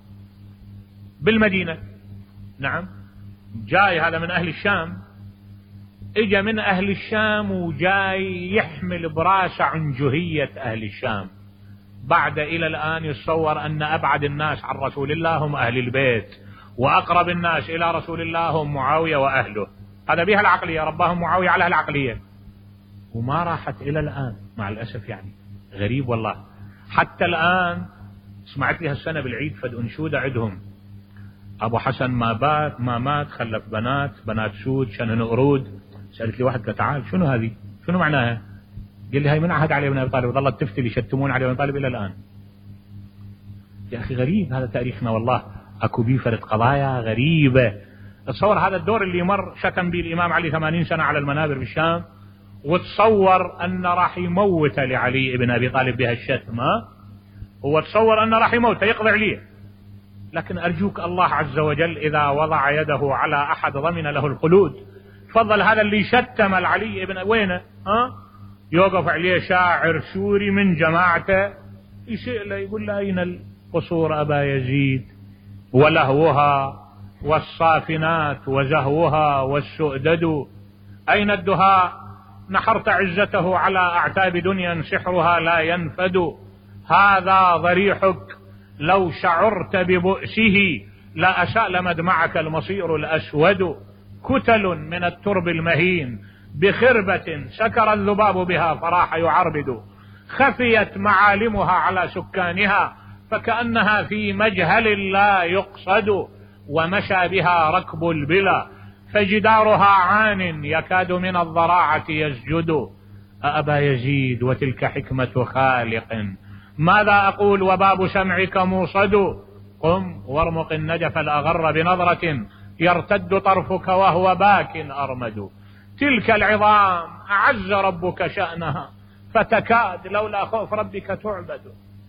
S3: بالمدينة. نعم، جاي هذا من أهل الشام، اجا من أهل الشام وجاي يحمل براسة عنجهية أهل الشام. بعد إلى الآن يتصور أن أبعد الناس عن رسول الله هم أهل البيت، وأقرب الناس إلى رسول الله هم معاوية وأهله. هذا بها العقلية، رباهم معاوية على العقلية، وما راحت إلى الآن مع الأسف. يعني غريب والله. حتى الآن سمعت لي هالسنة بالعيد فد أنشودة عندهم، أبو حسن ما مات خلف بنات سود شنهن قرود. سألت لي واحد تعال شنو هذه؟ شنو معناها؟ قال لي هاي من عهد علي بن أبي طالب، ظلت تفتل يشتمون علي بن أبي طالب إلى الآن. يا أخي غريب هذا تاريخنا والله، أكو بيه فرد قضايا غريبة. تصور هذا الدور اللي مر شتم به الإمام علي 80 سنة على المنابر بالشام، وتصور أن راح يموت لعلي بن أبي طالب بهالشتم. هو تصور أن راح يموت يقضي عليه. لكن أرجوك الله عز وجل إذا وضع يده على أحد ضمن له الخلود. تفضل هذا اللي شتم العلي بن وينه يوقف عليه شاعر سوري من جماعته يسأله يقول له أين القصور أبا يزيد ولهوها والصافنات وزهوها والسؤدد، أين الدهاء نحرت عزته على أعتاب دنيا سحرها لا ينفد. هذا ضريحك لو شعرت ببؤسه لا أسأل مدمعك المصير الأسود. كتل من الترب المهين بخربة سكر الذباب بها فراح يعربد. خفيت معالمها على سكانها فكأنها في مجهل لا يقصد. ومشى بها ركب البلا فجدارها عان يكاد من الضراعة يسجد. أبا يزيد وتلك حكمة خالق ماذا أقول وباب سمعك موصد. قم وارمق النجف الأغر بنظرة يرتد طرفك وهو باك أرمد. تلك العظام أعز ربك شأنها فتكاد لولا خوف ربك تعبد.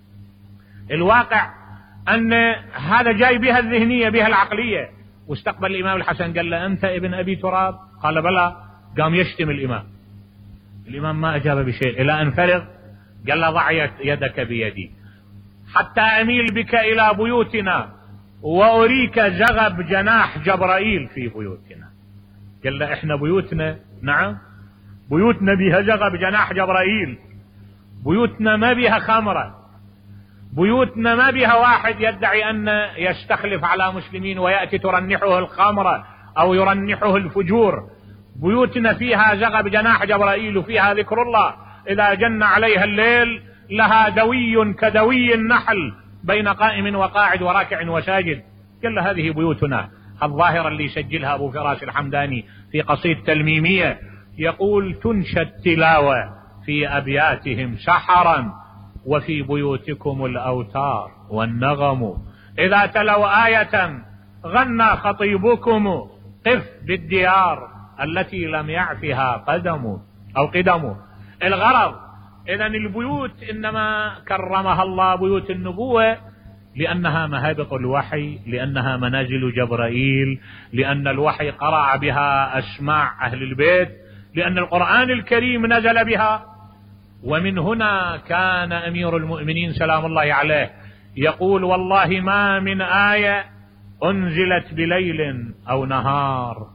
S3: الواقع أن هذا جاي بها الذهنية بها العقلية. واستقبل الإمام الحسن قال له أنت ابن أبي تراب؟ قال بلى. قام يشتم الإمام ما أجاب بشيء إلى أن فرغ قال له ضع يدك بيدي حتى أميل بك إلى بيوتنا وأريك زغب جناح جبرائيل في بيوتنا. قال له إحنا بيوتنا، نعم بيوتنا بها زغب جناح جبرائيل، بيوتنا ما بها خمرة، بيوتنا ما بها واحد يدعي أن يستخلف على مسلمين ويأتي ترنحه الخمرة أو يرنحه الفجور. بيوتنا فيها زغب جناح جبرائيل وفيها ذكر الله إذا جن عليها الليل لها دوي كدوي النحل بين قائم وقاعد وراكع وساجد. قال هذه بيوتنا. الظاهرة اللي يسجلها أبو فراس الحمداني في قصيدة تلميمية يقول تنشى التلاوة في أبياتهم سحرا وفي بيوتكم الأوتار والنغم. إذا تلوا آية غنى خطيبكم قف بالديار التي لم يعفها قدم أو قدم. الغرض إذن البيوت إنما كرمها الله بيوت النبوة لأنها مهابط الوحي، لأنها منازل جبرائيل، لأن الوحي قرأ بها أسماع أهل البيت، لأن القرآن الكريم نزل بها. ومن هنا كان أمير المؤمنين سلام الله عليه يقول: والله ما من آية أنزلت بليل أو نهار،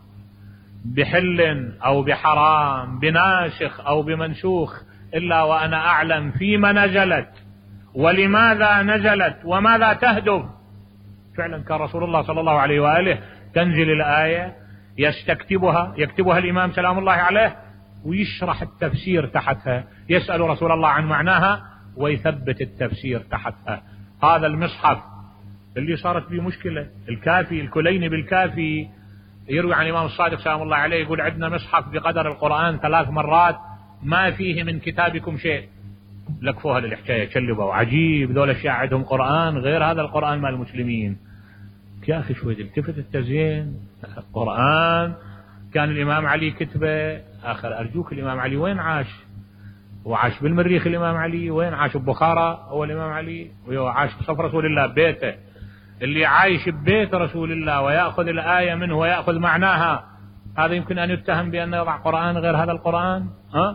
S3: بحل أو بحرام، بناسخ أو بمنسوخ، إلا وأنا أعلم فيما نزلت ولماذا نزلت وماذا تهدف. فعلا كان رسول الله صلى الله عليه وآله تنزل الآية يكتبها الإمام سلام الله عليه ويشرح التفسير تحتها، يسأل رسول الله عن معناها ويثبت التفسير تحتها. هذا المصحف اللي صارت به مشكلة، الكافي الكليني بالكافي يروي عن الإمام الصادق سلام الله عليه يقول: عندنا مصحف بقدر القرآن 3 مرات ما فيه من كتابكم شيء. لكفوها للحكاية كلبوا، وعجيب ذول الشيعة عندهم قرآن غير هذا القرآن مال المسلمين. يا أخي شوي التفت التزيين، القرآن كان الإمام علي كتبه آخر. أرجوك الإمام علي وين عاش؟ وعاش بالمريخ الإمام علي، وين عاش؟ ببخارى هو الإمام علي، وعاش بصف رسول الله ببيته. اللي عايش ببيت رسول الله ويأخذ الآية منه ويأخذ معناها، هذا يمكن أن يتهم بأنه يضع قرآن غير هذا القرآن؟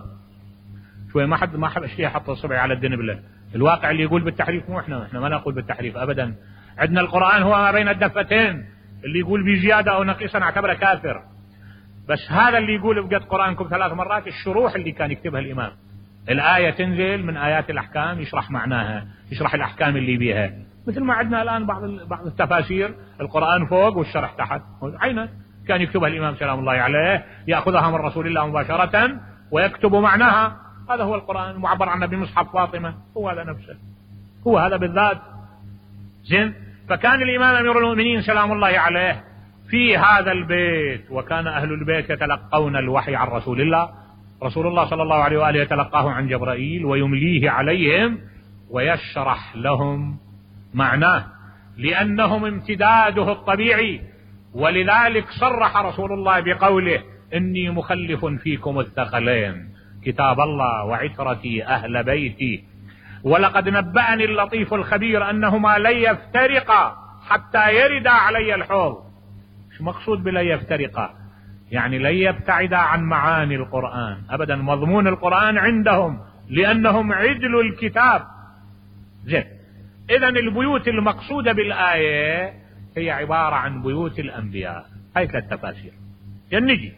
S3: شوي ما حد اشتيه حط الصبع على الدنبلة. الواقع اللي يقول بالتحريف مو احنا ما نقول بالتحريف أبدا. عندنا القرآن هو ما بين الدفتين، اللي يقول بزيادة أو نقيصا نعتبره كافر. بس هذا اللي يقول بقد قرآنكم 3 مرات، الشروح اللي كان يكتبها الإمام. الآية تنزل من آيات الأحكام يشرح معناها، يشرح الأحكام اللي بيها، مثل ما عندنا الآن بعض التفاسير القرآن فوق والشرح تحت. عينه كان يكتبها الإمام سلام الله عليه، يأخذها من رسول الله مباشرة ويكتب معناها. هذا هو القرآن المعبر عنه بمصحف فاطمة، هو هذا نفسه، هو هذا بالذات. زين، فكان الإمام أمير المؤمنين سلام الله عليه في هذا البيت، وكان أهل البيت يتلقون الوحي عن رسول الله. رسول الله صلى الله عليه وآله يتلقاه عن جبرائيل ويمليه عليهم ويشرح لهم معناه، لأنهم امتداده الطبيعي. ولذلك صرح رسول الله بقوله: إني مخلف فيكم الثقلين، كتاب الله وعترتي أهل بيتي. ولقد نبأني اللطيف الخبير أنهما لن يفترقا حتى يردا علي الحوض. مش مقصود بلن يفترقا يعني لن يبتعدا عن معاني القرآن أبدا، مضمون القرآن عندهم لأنهم عدل الكتاب. زين، إذن البيوت المقصودة بالآية هي عبارة عن بيوت الأنبياء. هاي التفاسير. نجي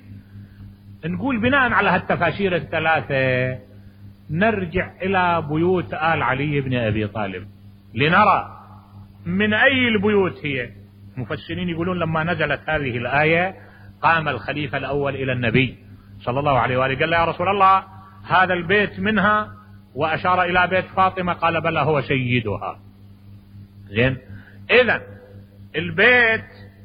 S3: نقول بناء على هالتفاسير الثلاثة نرجع إلى بيوت آل علي بن أبي طالب لنرى من أي البيوت هي. مفسرين يقولون لما نزلت هذه الآية قام الخليفة الأول إلى النبي صلى الله عليه وآله قال له: يا رسول الله هذا البيت منها، وأشار إلى بيت فاطمة، قال: بلى هو سيدها. زين، إذن البيت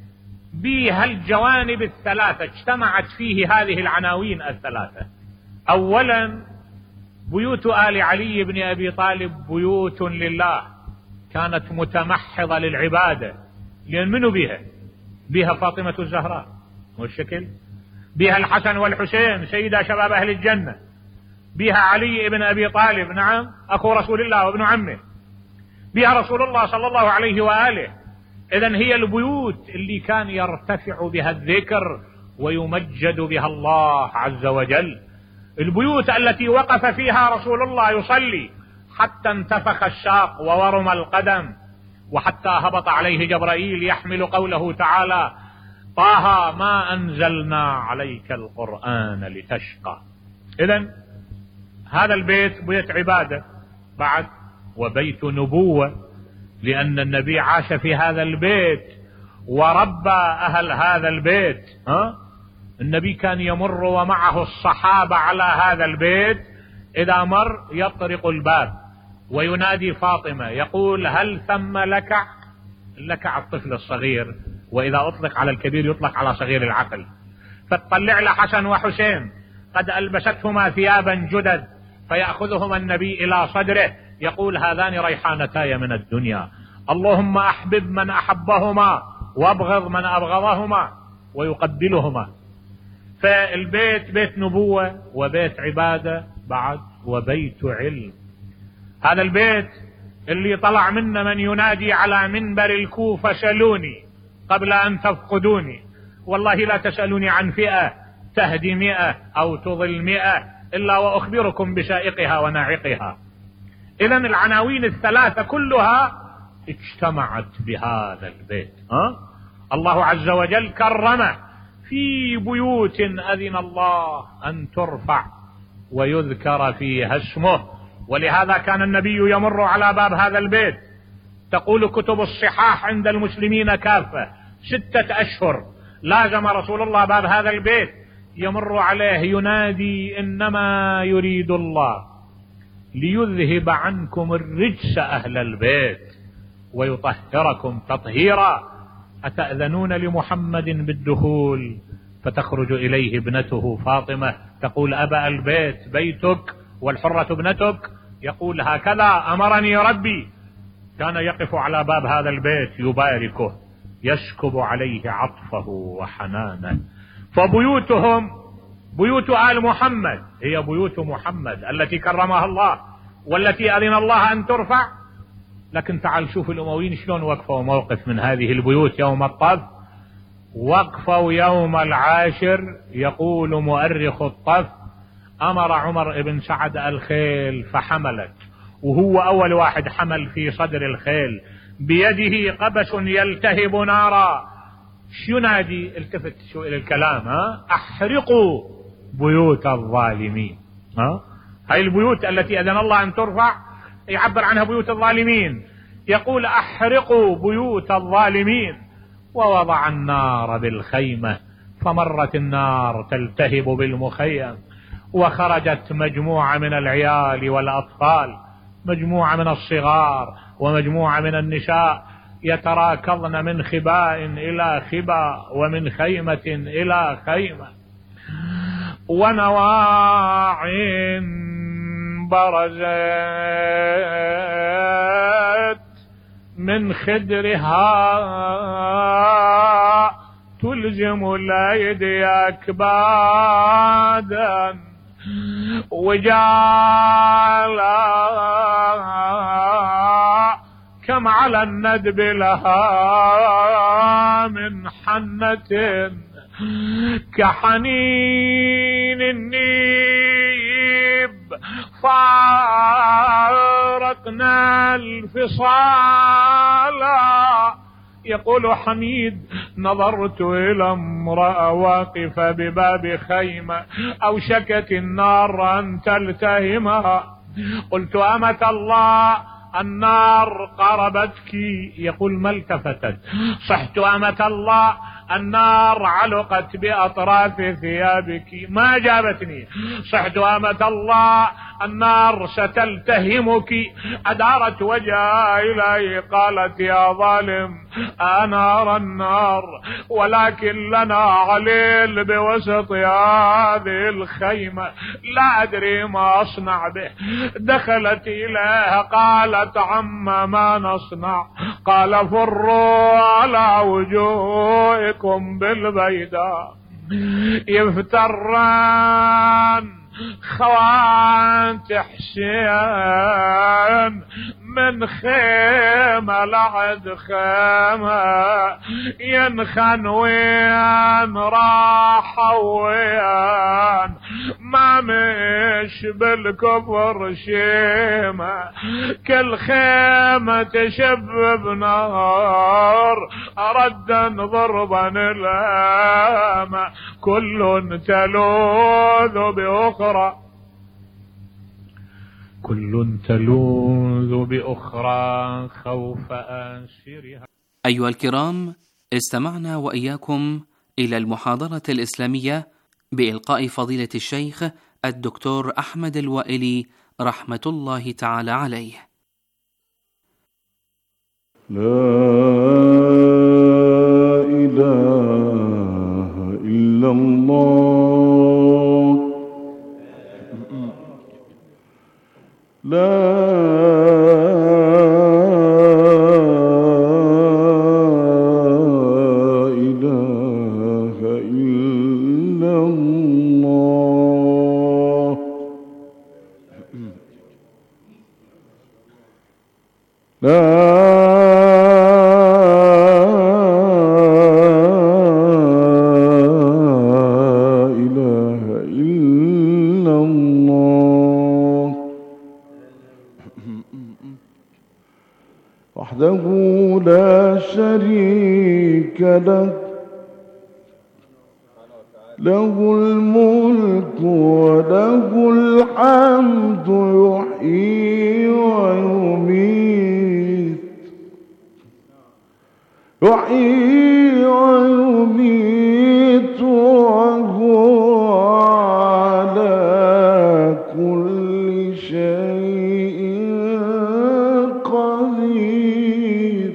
S3: بها الجوانب الثلاثة اجتمعت فيه هذه العناوين الثلاثة. أولا بيوت آل علي بن أبي طالب بيوت لله، كانت متمحضة للعبادة. لأن منو بها فاطمة الزهراء والشكل، بها الحسن والحسين سيدا شباب أهل الجنة، بها علي بن أبي طالب نعم أخو رسول الله وابن عمه، بها رسول الله صلى الله عليه وآله. إذن هي البيوت اللي كان يرتفع بها الذكر ويمجد بها الله عز وجل، البيوت التي وقف فيها رسول الله يصلي حتى انتفخ الساق وورم القدم، وحتى هبط عليه جبرائيل يحمل قوله تعالى: طه ما أنزلنا عليك القرآن لتشقى. إذن هذا البيت بيت عبادة بعد، وبيت نبوة، لأن النبي عاش في هذا البيت وربى أهل هذا البيت. النبي كان يمر ومعه الصحابة على هذا البيت، إذا مر يطرق الباب وينادي فاطمة يقول: هل ثم لكع؟ لكع الطفل الصغير، وإذا أطلق على الكبير يطلق على صغير العقل. فتطلع لحسن وحسين قد ألبستهما ثيابا جدد، فيأخذهما النبي إلى صدره يقول: هذان ريحانتاي من الدنيا، اللهم أحبب من أحبهما وابغض من أبغضهما. ويقبلهما. فالبيت بيت نبوة وبيت عبادة بعد وبيت علم. هذا البيت اللي طلع منا من ينادي على منبر الكوفة: سلوني قبل أن تفقدوني، والله لا تسألوني عن فئة تهدي 100 أو تضل 100 إلا وأخبركم بشائقها وناعقها. إذن العناوين الثلاثة كلها اجتمعت بهذا البيت. الله عز وجل كرمه في بيوت أذن الله أن ترفع ويذكر فيها اسمه، ولهذا كان النبي يمر على باب هذا البيت. تقول كتب الصحاح عند المسلمين كافة 6 أشهر لازم رسول الله باب هذا البيت، يمر عليه ينادي: إنما يريد الله ليذهب عنكم الرجس أهل البيت ويطهركم تطهيرا. أتأذنون لمحمد بالدخول؟ فتخرج إليه ابنته فاطمة تقول: أبا البيت بيتك والحرة ابنتك. يقول: هكذا أمرني ربي. كان يقف على باب هذا البيت يباركه، يسكب عليه عطفه وحنانه. فبيوتهم بيوت آل محمد هي بيوت محمد التي كرمها الله والتي أذن الله أن ترفع. لكن تعال شوف الأمويين شلون وقفوا موقف من هذه البيوت يوم الطف. وقفوا يوم 10 يقول مؤرخ الطف: أمر عمر بن سعد الخيل فحملت، وهو أول واحد حمل في صدر الخيل، بيده قبس يلتهب نارا. شو ينادي؟ التفت شو إلى الكلام: أحرقوا بيوت الظالمين. هاي البيوت التي أذن الله أن ترفع يعبر عنها بيوت الظالمين. يقول: أحرقوا بيوت الظالمين. ووضع النار بالخيمة، فمرت النار تلتهب بالمخيم، وخرجت مجموعة من العيال والأطفال، مجموعة من الصغار ومجموعة من النساء، يتراكضن من خباء إلى خباء ومن خيمة إلى خيمة. ونواع برزت من خدرها تلزم الأيدي أكبادا، وجالا كم على الندب لها من حنة كحنين النيب. فارقنا الفصال. يقول حميد: نظرت إلى امرأة واقفة بباب خيمة أوشكت النار أن تلتهمها. قلت: أمة الله النار قربتك. يقول: ما التفتت. صحت: أمة الله النار علقت بأطراف ثيابك. ما جابتني. صحت: أمة الله النار ستلتهمك. أدارت وجهها إلي قالت: يا ظالم أنا أرى النار ولكن لنا عليل بوسط هذه الخيمة لا أدري ما أصنع به. دخلت إليها قالت: عم ما نصنع؟ قال: فروا على وجوهكم بالبيداء يفتران خوات حسين من خيمة لعد خيمة، ينخن وين راح وين ما مش بالكفر شيمة. كل خيمة تشب بنار ردا ضربا الهامة، كل تلوذ بأخرى كل تلوذ بأخرى خوف آسرها.
S2: أيها الكرام، استمعنا وإياكم إلى المحاضرة الإسلامية بإلقاء فضيلة الشيخ الدكتور أحمد الوائلي رحمة الله تعالى عليه.
S4: لا إله إلا الله، لا إله شريك له له الملك وله الحمد يحيي ويميت وهو على كل شيء قدير.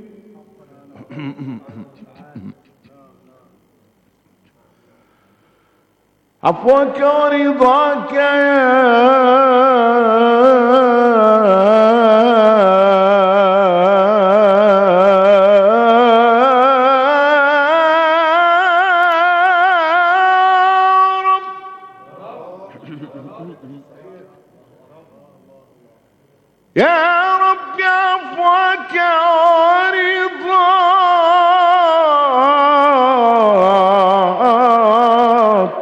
S4: عفوك ورضاك يا رب عفوك ورضاك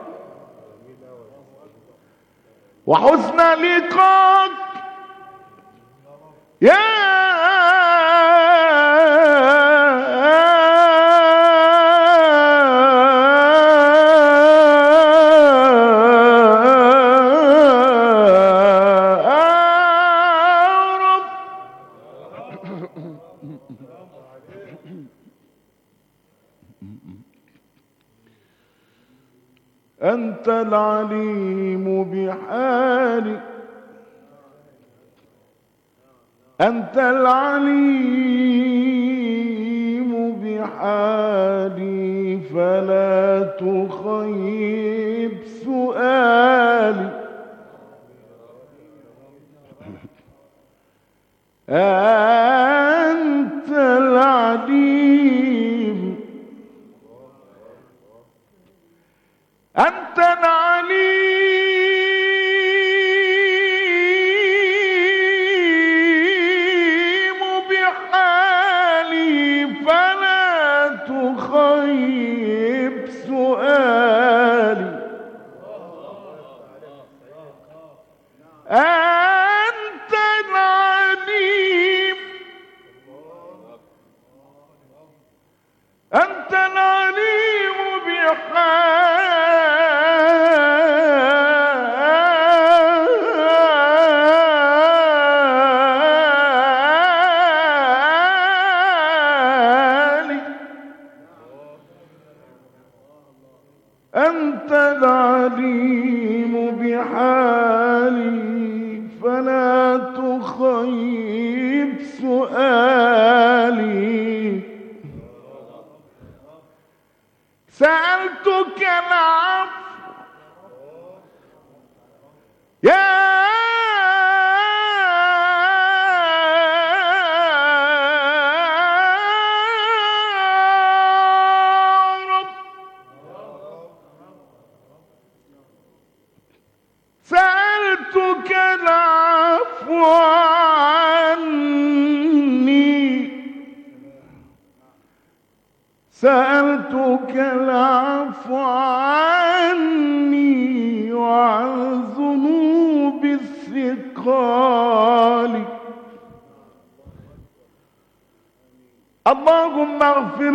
S4: وحسن لقاك يا أنت العليم بحالي أنت العليم بحالي فلا تخيب سؤالي أنت العليم أنت العليم بحالي فلا تخيب سؤالي أنت العليم أنت العليم بحالي أنت العليم بحالي فلا تخيب سؤالي سألتك العفو يا سألتك العفو عني سألتك العفو عني وعن ذنوب الثقال اللهم اغفر